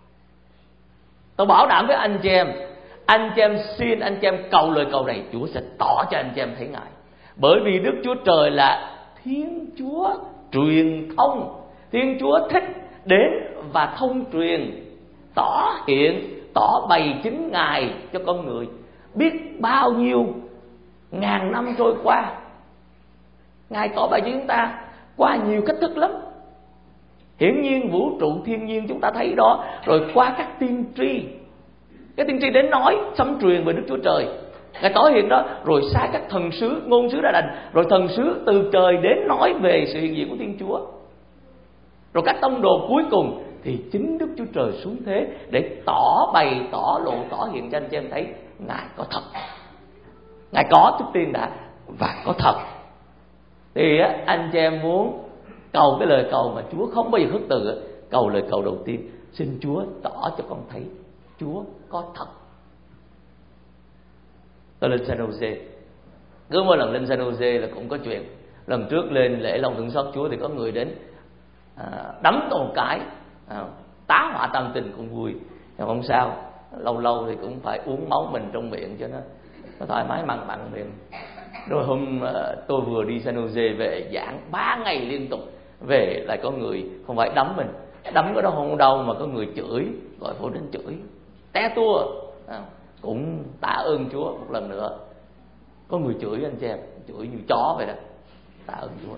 Tôi bảo đảm với anh chị em, anh chị em xin, anh chị em cầu lời cầu này, Chúa sẽ tỏ cho anh chị em thấy Ngài. Bởi vì Đức Chúa Trời là Thiên Chúa truyền thông, Thiên Chúa thích đến và thông truyền, tỏ hiện, tỏ bày chính Ngài cho con người. Biết bao nhiêu ngàn năm trôi qua, Ngài tỏ bày cho chúng ta qua nhiều cách thức lắm. Hiển nhiên vũ trụ thiên nhiên chúng ta thấy đó, rồi qua các tiên tri, các tiên tri đến nói sấm truyền về Đức Chúa Trời, Ngài tỏ hiện đó, rồi sai các thần sứ, ngôn sứ đã đành, rồi thần sứ từ trời đến nói về sự hiện diện của Thiên Chúa. Rồi các tông đồ cuối cùng thì chính Đức Chúa Trời xuống thế để tỏ bày, tỏ lộ, tỏ hiện cho anh chị em thấy Ngài có thật. Ngài có trước tiên đã, và có thật. Thì anh chị em muốn cầu cái lời cầu mà Chúa không bao giờ khước từ, cầu lời cầu đầu tiên: xin Chúa tỏ cho con thấy Chúa có thật. Tôi lên San Jose, cứ mỗi lần lên San Jose là cũng có chuyện. Lần trước lên lễ lòng thương xót Chúa thì có người đến à, đấm tôi một cái, à, tá hỏa tâm tình cũng vui. Nhưng không sao, lâu lâu thì cũng phải uống máu mình trong miệng cho nó, nó thoải mái mặn mặn miệng. Rồi hôm à, tôi vừa đi San Jose về giảng ba ngày liên tục, về lại có người không phải đấm mình, đấm cái đó không đâu mà có người chửi, gọi phụ đến chửi té tua, à, cũng tạ ơn Chúa một lần nữa. Có người chửi anh chị em, chửi như chó vậy đó, tạ ơn Chúa.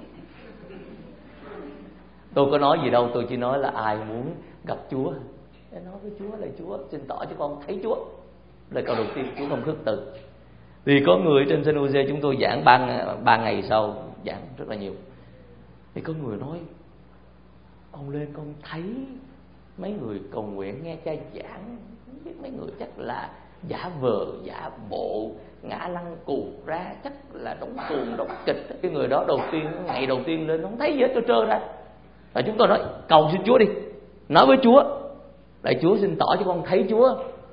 Tôi có nói gì đâu, tôi chỉ nói là ai muốn gặp Chúa, để nói với Chúa là Chúa xin tỏ cho con thấy Chúa. Lời cầu đầu tiên Chúa không khước từ. Thì có người trên San Jose, chúng tôi giảng ba, ba ngày sau, giảng rất là nhiều. Thì có người nói: con lên con thấy mấy người cầu nguyện nghe cha giảng, không biết mấy người chắc là giả vờ giả bộ, ngã lăn cù ra, chắc là đóng tuồng đóng kịch. Cái người đó đầu tiên, ngày đầu tiên lên không thấy gì hết, trơn trơn ra. Và chúng tôi nói: cầu xin Chúa đi, nói với Chúa, lại Chúa xin tỏ cho con thấy Chúa.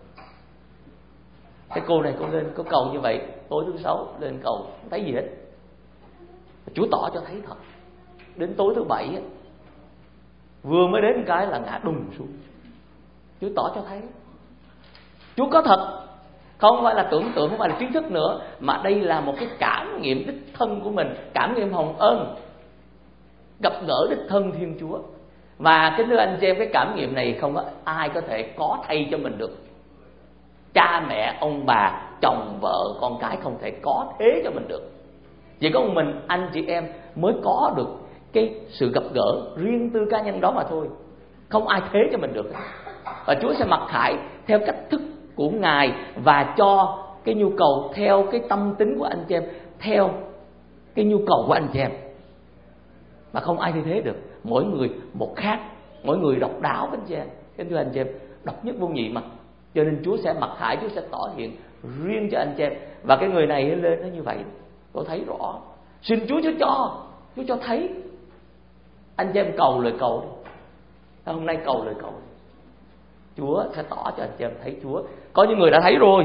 Cái cô này cô lên có cầu như vậy, tối thứ sáu lên cầu không thấy gì hết, Chúa tỏ cho thấy thật. Đến tối thứ bảy vừa mới đến cái là ngã đùng xuống, Chúa tỏ cho thấy Chúa có thật. Không phải là tưởng tượng, không phải là trí thức nữa, mà đây là một cái cảm nghiệm đích thân của mình, cảm nghiệm hồng ân, gặp gỡ đích thân Thiên Chúa. Và kính thưa anh chị em, cái cảm nghiệm này không có ai có thể có thay cho mình được. Cha mẹ, ông bà, chồng, vợ, con cái không thể có thế cho mình được. Chỉ có một mình anh chị em mới có được cái sự gặp gỡ riêng tư cá nhân đó mà thôi. Không ai thế cho mình được. Và Chúa sẽ mặc khải theo cách thức của Ngài, và cho cái nhu cầu theo cái tâm tính của anh chị em, theo cái nhu cầu của anh chị em, mà không ai thay thế được. Mỗi người một khác, mỗi người độc đáo anh chị em. Kính thưa anh chị em, độc nhất vô nhị mà. Cho nên Chúa sẽ mặc khải, Chúa sẽ tỏ hiện riêng cho anh chị em. Và cái người này lên nó như vậy, tôi thấy rõ. Xin Chúa, Chúa cho, Chúa cho thấy. Anh chị em cầu lời cầu đi. Hôm nay cầu lời cầu đi. Chúa sẽ tỏ cho anh chị em thấy Chúa. Có những người đã thấy rồi,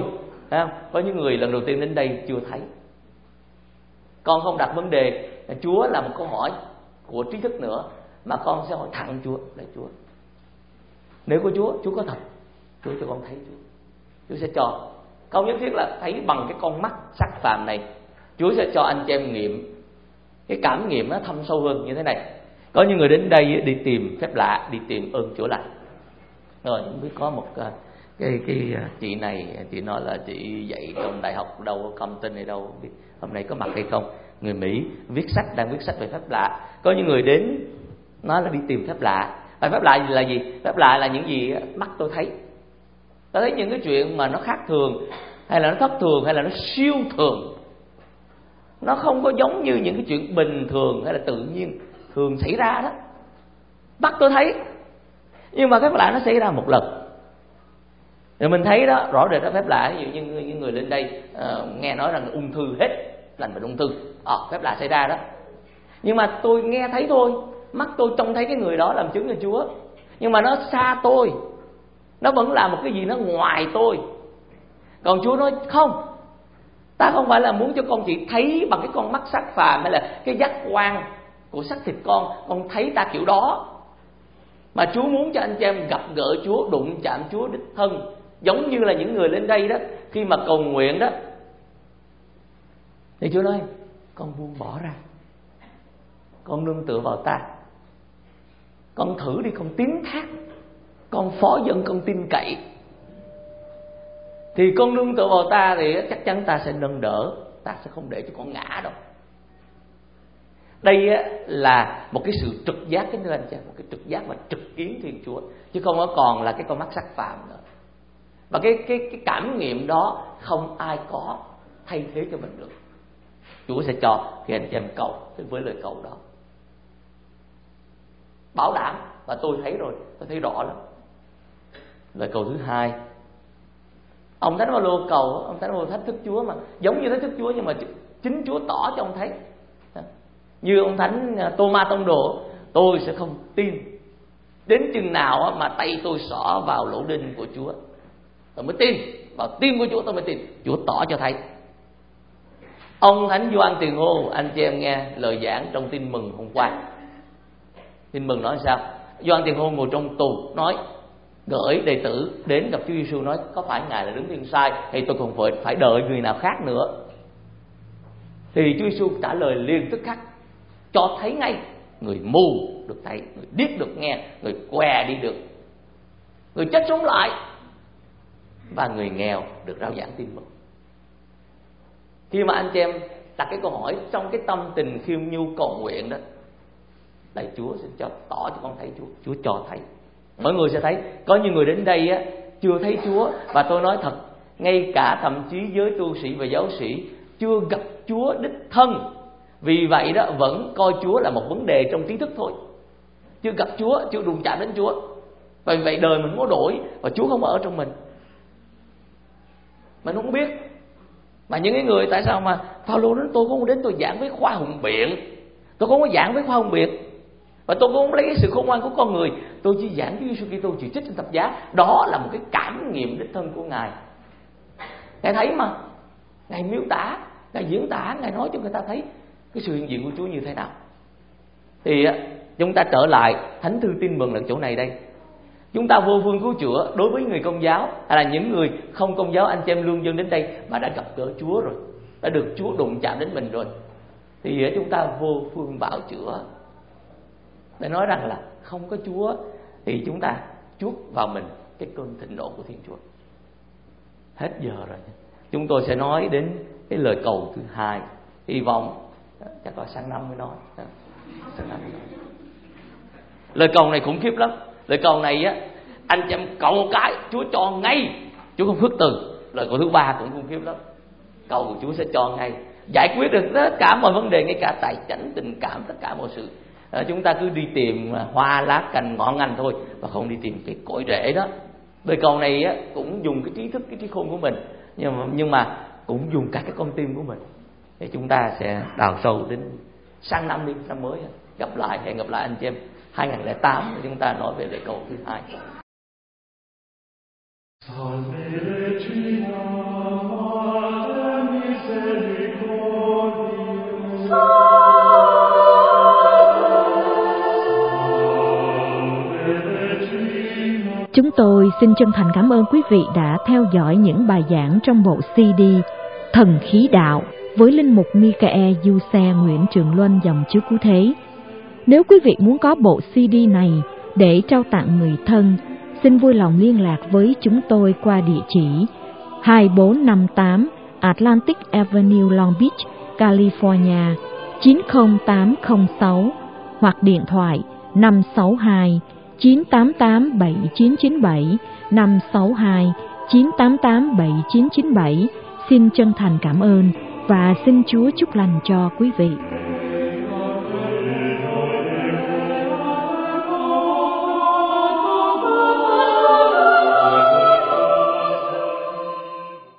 Thấy không? Có những người lần đầu tiên đến đây chưa thấy. Con không đặt vấn đề Chúa là một câu hỏi của trí thức nữa, mà con sẽ hỏi thẳng Chúa là Chúa, nếu có Chúa, Chúa có thật, Chúa cho con thấy Chúa. Chúa sẽ cho, không nhất thiết là thấy bằng cái con mắt sắc phàm này. Chúa sẽ cho anh chị em nghiệm cái cảm nghiệm nó thâm sâu hơn như thế này. Có những người đến đây đi tìm phép lạ, đi tìm ơn chữa lành. Rồi không biết có một cái cái chị này, chị nói là chị dạy trong đại học đâu, Compton hay đâu, biết hôm nay có mặt hay không. Người Mỹ viết sách, đang viết sách về phép lạ. Có những người đến nói là đi tìm phép lạ. Và phép lạ là gì? Phép lạ là những gì mắt tôi thấy. Tôi thấy những cái chuyện mà nó khác thường, hay là nó thất thường, hay là nó siêu thường. Nó không có giống như những cái chuyện bình thường hay là tự nhiên thường xảy ra đó. Mắt tôi thấy, nhưng mà phép lạ nó xảy ra một lần. Rồi mình thấy đó, rõ rệt đó phép lạ. Ví dụ như những người lên đây uh, nghe nói rằng ung thư hết, lành bệnh ung thư, à, phép lạ xảy ra đó. Nhưng mà tôi nghe thấy thôi, mắt tôi trông thấy cái người đó làm chứng cho Chúa, nhưng mà nó xa tôi, nó vẫn là một cái gì nó ngoài tôi. Còn Chúa nói không, ta không phải là muốn cho con chỉ thấy bằng cái con mắt sắc phàm hay là cái giác quan của xác thịt con, con thấy ta kiểu đó. Mà Chúa muốn cho anh chị em gặp gỡ Chúa, đụng chạm Chúa đích thân. Giống như là những người lên đây đó, khi mà cầu nguyện đó, thì Chúa nói con buông bỏ ra, con nương tựa vào ta, con thử đi, con tín thác, con phó dâng, con tin cậy. Thì con nương tựa vào ta thì chắc chắn ta sẽ nâng đỡ, ta sẽ không để cho con ngã đâu. Đây là một cái sự trực giác, cái nên cho một cái trực giác và trực kiến Thiên Chúa, chứ không có còn là cái con mắt sắc phàm nữa. Và cái cái cái cảm nghiệm đó không ai có thay thế cho mình được. Chúa sẽ cho khi anh chị em cầu với lời cầu đó, bảo đảm. Và tôi thấy rồi, tôi thấy rõ lắm. Lời cầu thứ hai, ông Thánh Phaolô cầu, ông Thánh Phaolô thách thức Chúa mà giống như thách thức Chúa, nhưng mà chính Chúa tỏ cho ông thấy. Như ông Thánh Tô-ma Tông Đồ, tôi sẽ không tin đến chừng nào mà tay tôi xỏ vào lỗ đinh của Chúa tôi mới tin, vào tim của Chúa tôi mới tin. Chúa tỏ cho thấy. Ông Thánh Gioan Tiền Hô, anh chị em nghe lời giảng trong tin mừng hôm qua. Tin mừng nói sao? Gioan Tiền Hô ngồi trong tù, nói gửi đệ tử đến gặp Chúa Giêsu, nói có phải Ngài là đứng thiên sai hay tôi còn phải phải đợi người nào khác nữa? Thì Chúa Giêsu trả lời liền tức khắc, cho thấy ngay. Người mù được thấy, người điếc được nghe, người què đi được, người chết sống lại, và người nghèo được rao giảng tin mừng. Khi mà anh chị em đặt cái câu hỏi trong cái tâm tình khiêm nhu cầu nguyện đó, đây Chúa sẽ cho tỏ cho con thấy Chúa, Chúa cho thấy. Mọi người sẽ thấy. Có những người đến đây á chưa thấy Chúa, và tôi nói thật, ngay cả thậm chí với tu sĩ và giáo sĩ chưa gặp Chúa đích thân. Vì vậy đó vẫn coi Chúa là một vấn đề trong trí thức thôi, chưa gặp Chúa, chưa đụng chạm đến Chúa. Và vì vậy đời mình có đổi và Chúa không ở trong mình, mình không biết. Mà những cái người, tại sao mà Phaolô đến, tôi không đến tôi giảng với khoa hùng biện, tôi không có giảng với khoa hùng biện, và tôi cũng không lấy cái sự khôn ngoan của con người, tôi chỉ giảng Chúa Giêsu Kitô chỉ trích trên thập giá. Đó là một cái cảm nghiệm đích thân của Ngài. Ngài thấy mà, Ngài miêu tả, Ngài diễn tả, Ngài nói cho người ta thấy cái sự hiện diện của Chúa như thế nào. Thì chúng ta trở lại Thánh thư tin mừng là chỗ này đây. Chúng ta vô phương cứu chữa đối với người Công giáo hay là những người không Công giáo, anh chị em lương dân đến đây mà đã gặp gỡ Chúa rồi, đã được Chúa đụng chạm đến mình rồi, thì chúng ta vô phương bảo chữa. Để nói rằng là không có Chúa thì chúng ta chuốc vào mình cái cơn thịnh nộ của Thiên Chúa. Hết giờ rồi, chúng tôi sẽ nói đến cái lời cầu thứ hai. Hy vọng chắc có sáng năm mới nói. Sáng năm mới nói. Lời cầu này khủng khiếp lắm. Lời cầu này á, anh chị em cầu một cái Chúa cho ngay, Chúa không khước từ. Lời cầu thứ ba cũng khủng khiếp lắm. Cầu Chúa sẽ cho ngay, giải quyết được tất cả mọi vấn đề, ngay cả tài chánh, tình cảm, tất cả mọi sự. À, chúng ta cứ đi tìm hoa lá cành ngọn ngành thôi, và không đi tìm cái cội rễ đó. Lời cầu này á, cũng dùng cái trí thức, cái trí khôn của mình, nhưng mà, nhưng mà cũng dùng cả cái con tim của mình. Để chúng ta sẽ đào sâu đến sang năm đi, năm mới gặp lại, hẹn gặp lại anh chị em hai không không tám để chúng ta nói về lời cầu thứ hai. Chúng tôi xin chân thành cảm ơn quý vị đã theo dõi những bài giảng trong bộ xê đê Thần Khí Đạo với Linh mục Michael Du Xe Nguyễn Trường Luân dòng Chúa Cứu Thế. Nếu quý vị muốn có bộ xê đê này để trao tặng người thân, xin vui lòng liên lạc với chúng tôi qua địa chỉ hai bốn năm tám Atlantic Avenue, Long Beach, California chín không tám không sáu hoặc điện thoại năm sáu hai chín tám tám bảy chín chín bảy, năm sáu hai chín tám tám bảy chín chín bảy. Xin chân thành cảm ơn và xin Chúa chúc lành cho quý vị.